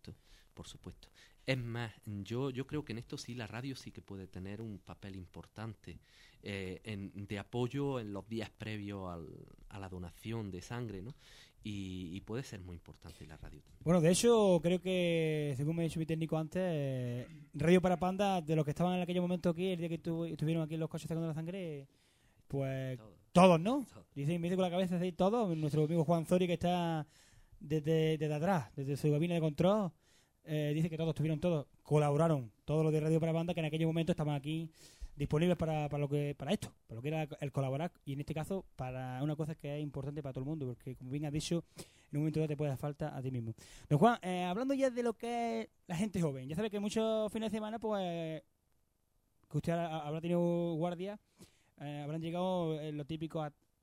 Es más, yo creo que en esto sí la radio sí que puede tener un papel importante de apoyo en los días previos a la donación de sangre, ¿no? Y puede ser muy importante la radio también. Bueno, de hecho, creo que, según me ha dicho mi técnico antes, Radio Parapanda, de los que estaban en aquel momento aquí, el día que estuvieron aquí en los coches sacando la sangre, pues todos, ¿no? Me dice con la cabeza así todos. Nuestro amigo Juan Zori, que está desde atrás, desde su gabina de control, dice que todos colaboraron, todos los de Radio Parapanda que en aquel momento estaban aquí disponibles para esto, para lo que era el colaborar, y en este caso para una cosa que es importante para todo el mundo, porque como bien has dicho, en un momento dado te puede dar falta a ti mismo. Don Juan, hablando ya de lo que es la gente joven, ya sabes que muchos fines de semana pues que usted habrá tenido guardia, habrán llegado lo típico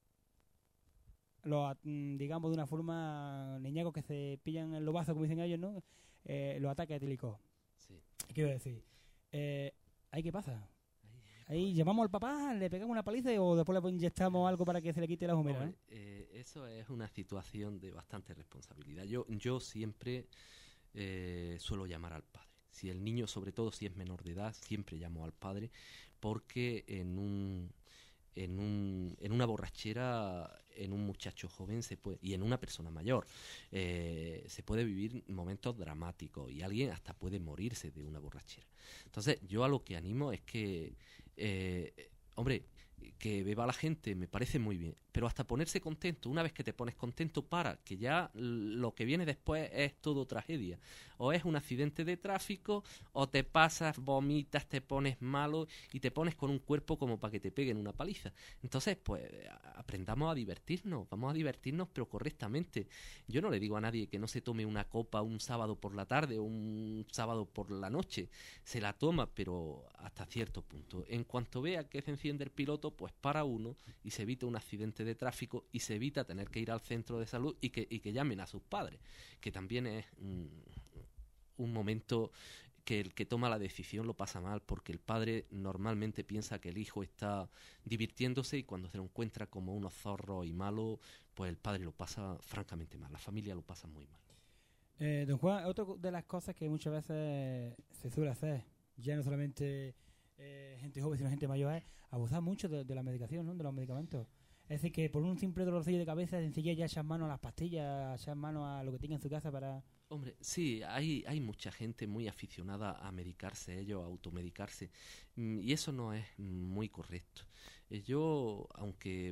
digamos de una forma niñacos que se pillan el lobazo, como dicen ellos, ¿no? Los ataques etílicos. Sí. Quiero decir, ¿ahí qué pasa? Ahí llamamos al papá, le pegamos una paliza o después le inyectamos algo para que se le quite la humedad, ¿no? Eso es una situación de bastante responsabilidad. Yo siempre suelo llamar al padre. Si el niño, sobre todo si es menor de edad, siempre llamo al padre, porque en una borrachera, en un muchacho joven y en una persona mayor se puede vivir momentos dramáticos y alguien hasta puede morirse de una borrachera. Entonces yo a lo que animo es que que beba la gente me parece muy bien, pero hasta ponerse contento, una vez que te pones contento, para que ya lo que viene después es todo tragedia, o es un accidente de tráfico, o te pasas, vomitas, te pones malo y te pones con un cuerpo como para que te peguen una paliza. Entonces pues aprendamos a divertirnos, vamos a divertirnos pero correctamente. Yo no le digo a nadie que no se tome una copa un sábado por la tarde o un sábado por la noche, se la toma, pero hasta cierto punto. En cuanto vea que se enciende el piloto, pues para uno y se evita un accidente de tráfico y se evita tener que ir al centro de salud y que llamen a sus padres, que también es un momento que el que toma la decisión lo pasa mal, porque el padre normalmente piensa que el hijo está divirtiéndose y cuando se lo encuentra como unos zorros y malo, pues el padre lo pasa francamente mal, la familia lo pasa muy mal. Don Juan, otra de las cosas que muchas veces se suele hacer, ya no solamente gente joven sino gente mayor, es abusar mucho de la medicación, ¿no? De los medicamentos. Es decir, que por un simple dolorcillo de cabeza sencilla ya echas mano a las pastillas, echas mano a lo que tenga en su casa para... Hombre, sí, hay mucha gente muy aficionada a medicarse ellos, a automedicarse, y eso no es muy correcto. Yo, aunque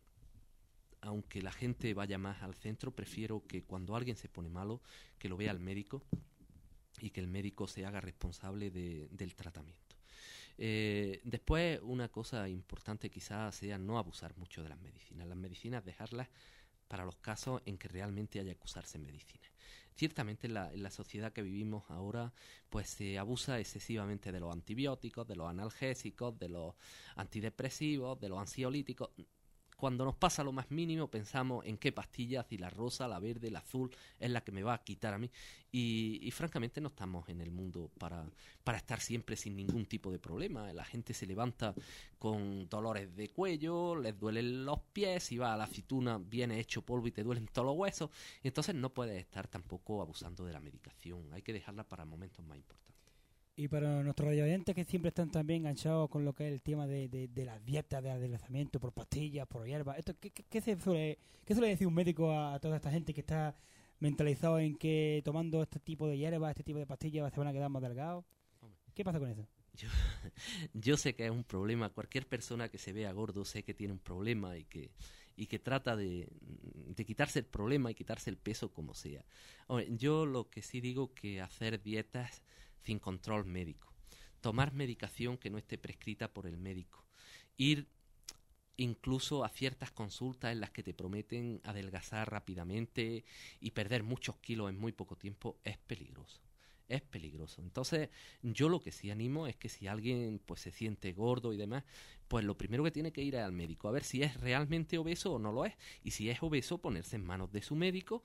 la gente vaya más al centro, prefiero que cuando alguien se pone malo, que lo vea el médico y que el médico se haga responsable del tratamiento. Después, una cosa importante quizás sea no abusar mucho de las medicinas. Las medicinas dejarlas para los casos en que realmente haya que usarse medicinas. Ciertamente en la sociedad que vivimos ahora, pues se abusa excesivamente de los antibióticos, de los analgésicos, de los antidepresivos, de los ansiolíticos. Cuando nos pasa lo más mínimo pensamos en qué pastilla, si la rosa, la verde, la azul es la que me va a quitar a mí. Y francamente no estamos en el mundo para estar siempre sin ningún tipo de problema. La gente se levanta con dolores de cuello, les duelen los pies, si va a la aceituna viene hecho polvo y te duelen todos los huesos. Entonces no puedes estar tampoco abusando de la medicación. Hay que dejarla para momentos más importantes. Y para nuestros radioyentes que siempre están también enganchados con lo que es el tema de las dietas, de adelgazamiento por pastillas, por hierbas, ¿qué suele decir un médico a toda esta gente que está mentalizado en que tomando este tipo de hierbas, este tipo de pastillas se van a quedar más delgados? ¿Qué pasa con eso? Yo sé que es un problema. Cualquier persona que se vea gordo sé que tiene un problema y que trata de quitarse el problema y quitarse el peso como sea. Hombre, yo lo que sí digo que hacer dietas sin control médico, tomar medicación que no esté prescrita por el médico, ir incluso a ciertas consultas en las que te prometen adelgazar rápidamente y perder muchos kilos en muy poco tiempo es peligroso. Es peligroso. Entonces, yo lo que sí animo es que si alguien pues se siente gordo y demás, pues lo primero que tiene que ir es al médico, a ver si es realmente obeso o no lo es. Y si es obeso, ponerse en manos de su médico,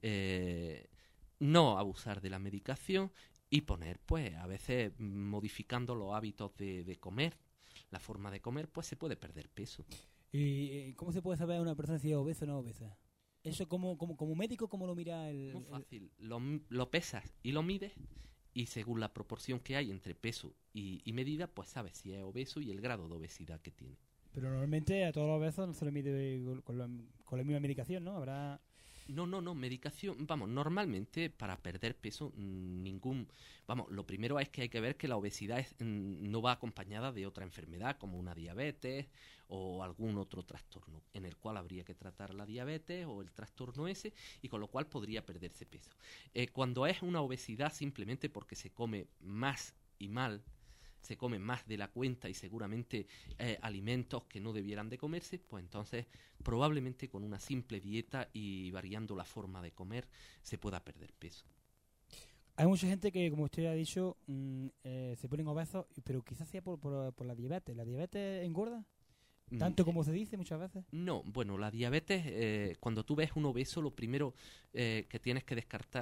no abusar de la medicación y poner, pues, a veces modificando los hábitos de comer, la forma de comer, pues se puede perder peso. ¿Y cómo se puede saber a una persona si es obesa o no obesa? Eso como médico, ¿cómo lo mira el...? Muy fácil. Lo pesas y lo mides y según la proporción que hay entre peso y medida, pues sabes si es obeso y el grado de obesidad que tiene. Pero normalmente a todos los obesos no se le mide con la misma medicación, ¿no? Habrá... No, medicación, normalmente para perder peso lo primero es que hay que ver que la obesidad no va acompañada de otra enfermedad como una diabetes o algún otro trastorno en el cual habría que tratar la diabetes o el trastorno ese y con lo cual podría perderse peso. Cuando es una obesidad simplemente porque se come más y mal, se come más de la cuenta y seguramente alimentos que no debieran de comerse, pues entonces probablemente con una simple dieta y variando la forma de comer se pueda perder peso. Hay mucha gente que, como usted ha dicho, se ponen obesos, pero quizás sea por la diabetes. ¿La diabetes engorda? ¿Tanto como se dice muchas veces? No, bueno, la diabetes, cuando tú ves un obeso, lo primero que tienes que descartar,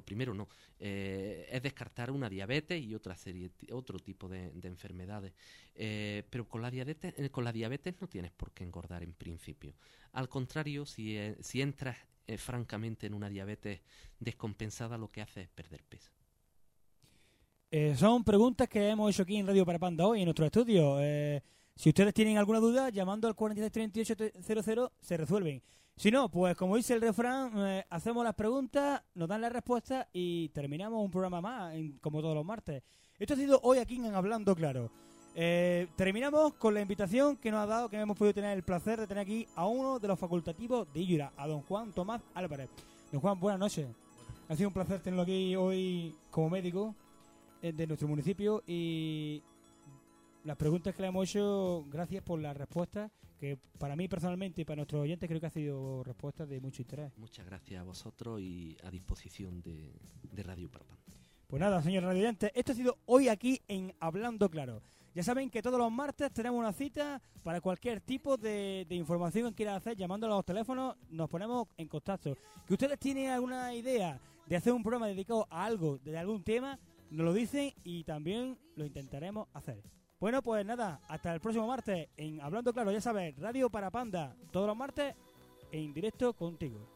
es descartar una diabetes y otro tipo de enfermedades. Pero con la diabetes no tienes por qué engordar en principio. Al contrario, si entras francamente en una diabetes descompensada, lo que hace es perder peso. Son preguntas que hemos hecho aquí en Radio Parapanda hoy en nuestro estudio. Si ustedes tienen alguna duda, llamando al 463800 se resuelven. Si no, pues como dice el refrán, hacemos las preguntas, nos dan las respuestas y terminamos un programa más, como todos los martes. Esto ha sido hoy aquí en Hablando Claro. Terminamos con la invitación que nos ha dado, que hemos podido tener el placer de tener aquí a uno de los facultativos de Illora, a don Juan Tomás Álvarez. Don Juan, buenas noches. Ha sido un placer tenerlo aquí hoy como médico de nuestro municipio y... Las preguntas que le hemos hecho, gracias por las respuestas, que para mí personalmente y para nuestros oyentes creo que ha sido respuestas de mucho interés. Muchas gracias a vosotros y a disposición de Radio Parapanda. Pues nada, señores radio oyentes, esto ha sido hoy aquí en Hablando Claro. Ya saben que todos los martes tenemos una cita para cualquier tipo de información que quieran hacer, llamando a los teléfonos, nos ponemos en contacto. Que ustedes tienen alguna idea de hacer un programa dedicado a algo, de algún tema, nos lo dicen y también lo intentaremos hacer. Bueno, pues nada, hasta el próximo martes en Hablando Claro, ya sabes, Radio Parapanda, todos los martes en directo contigo.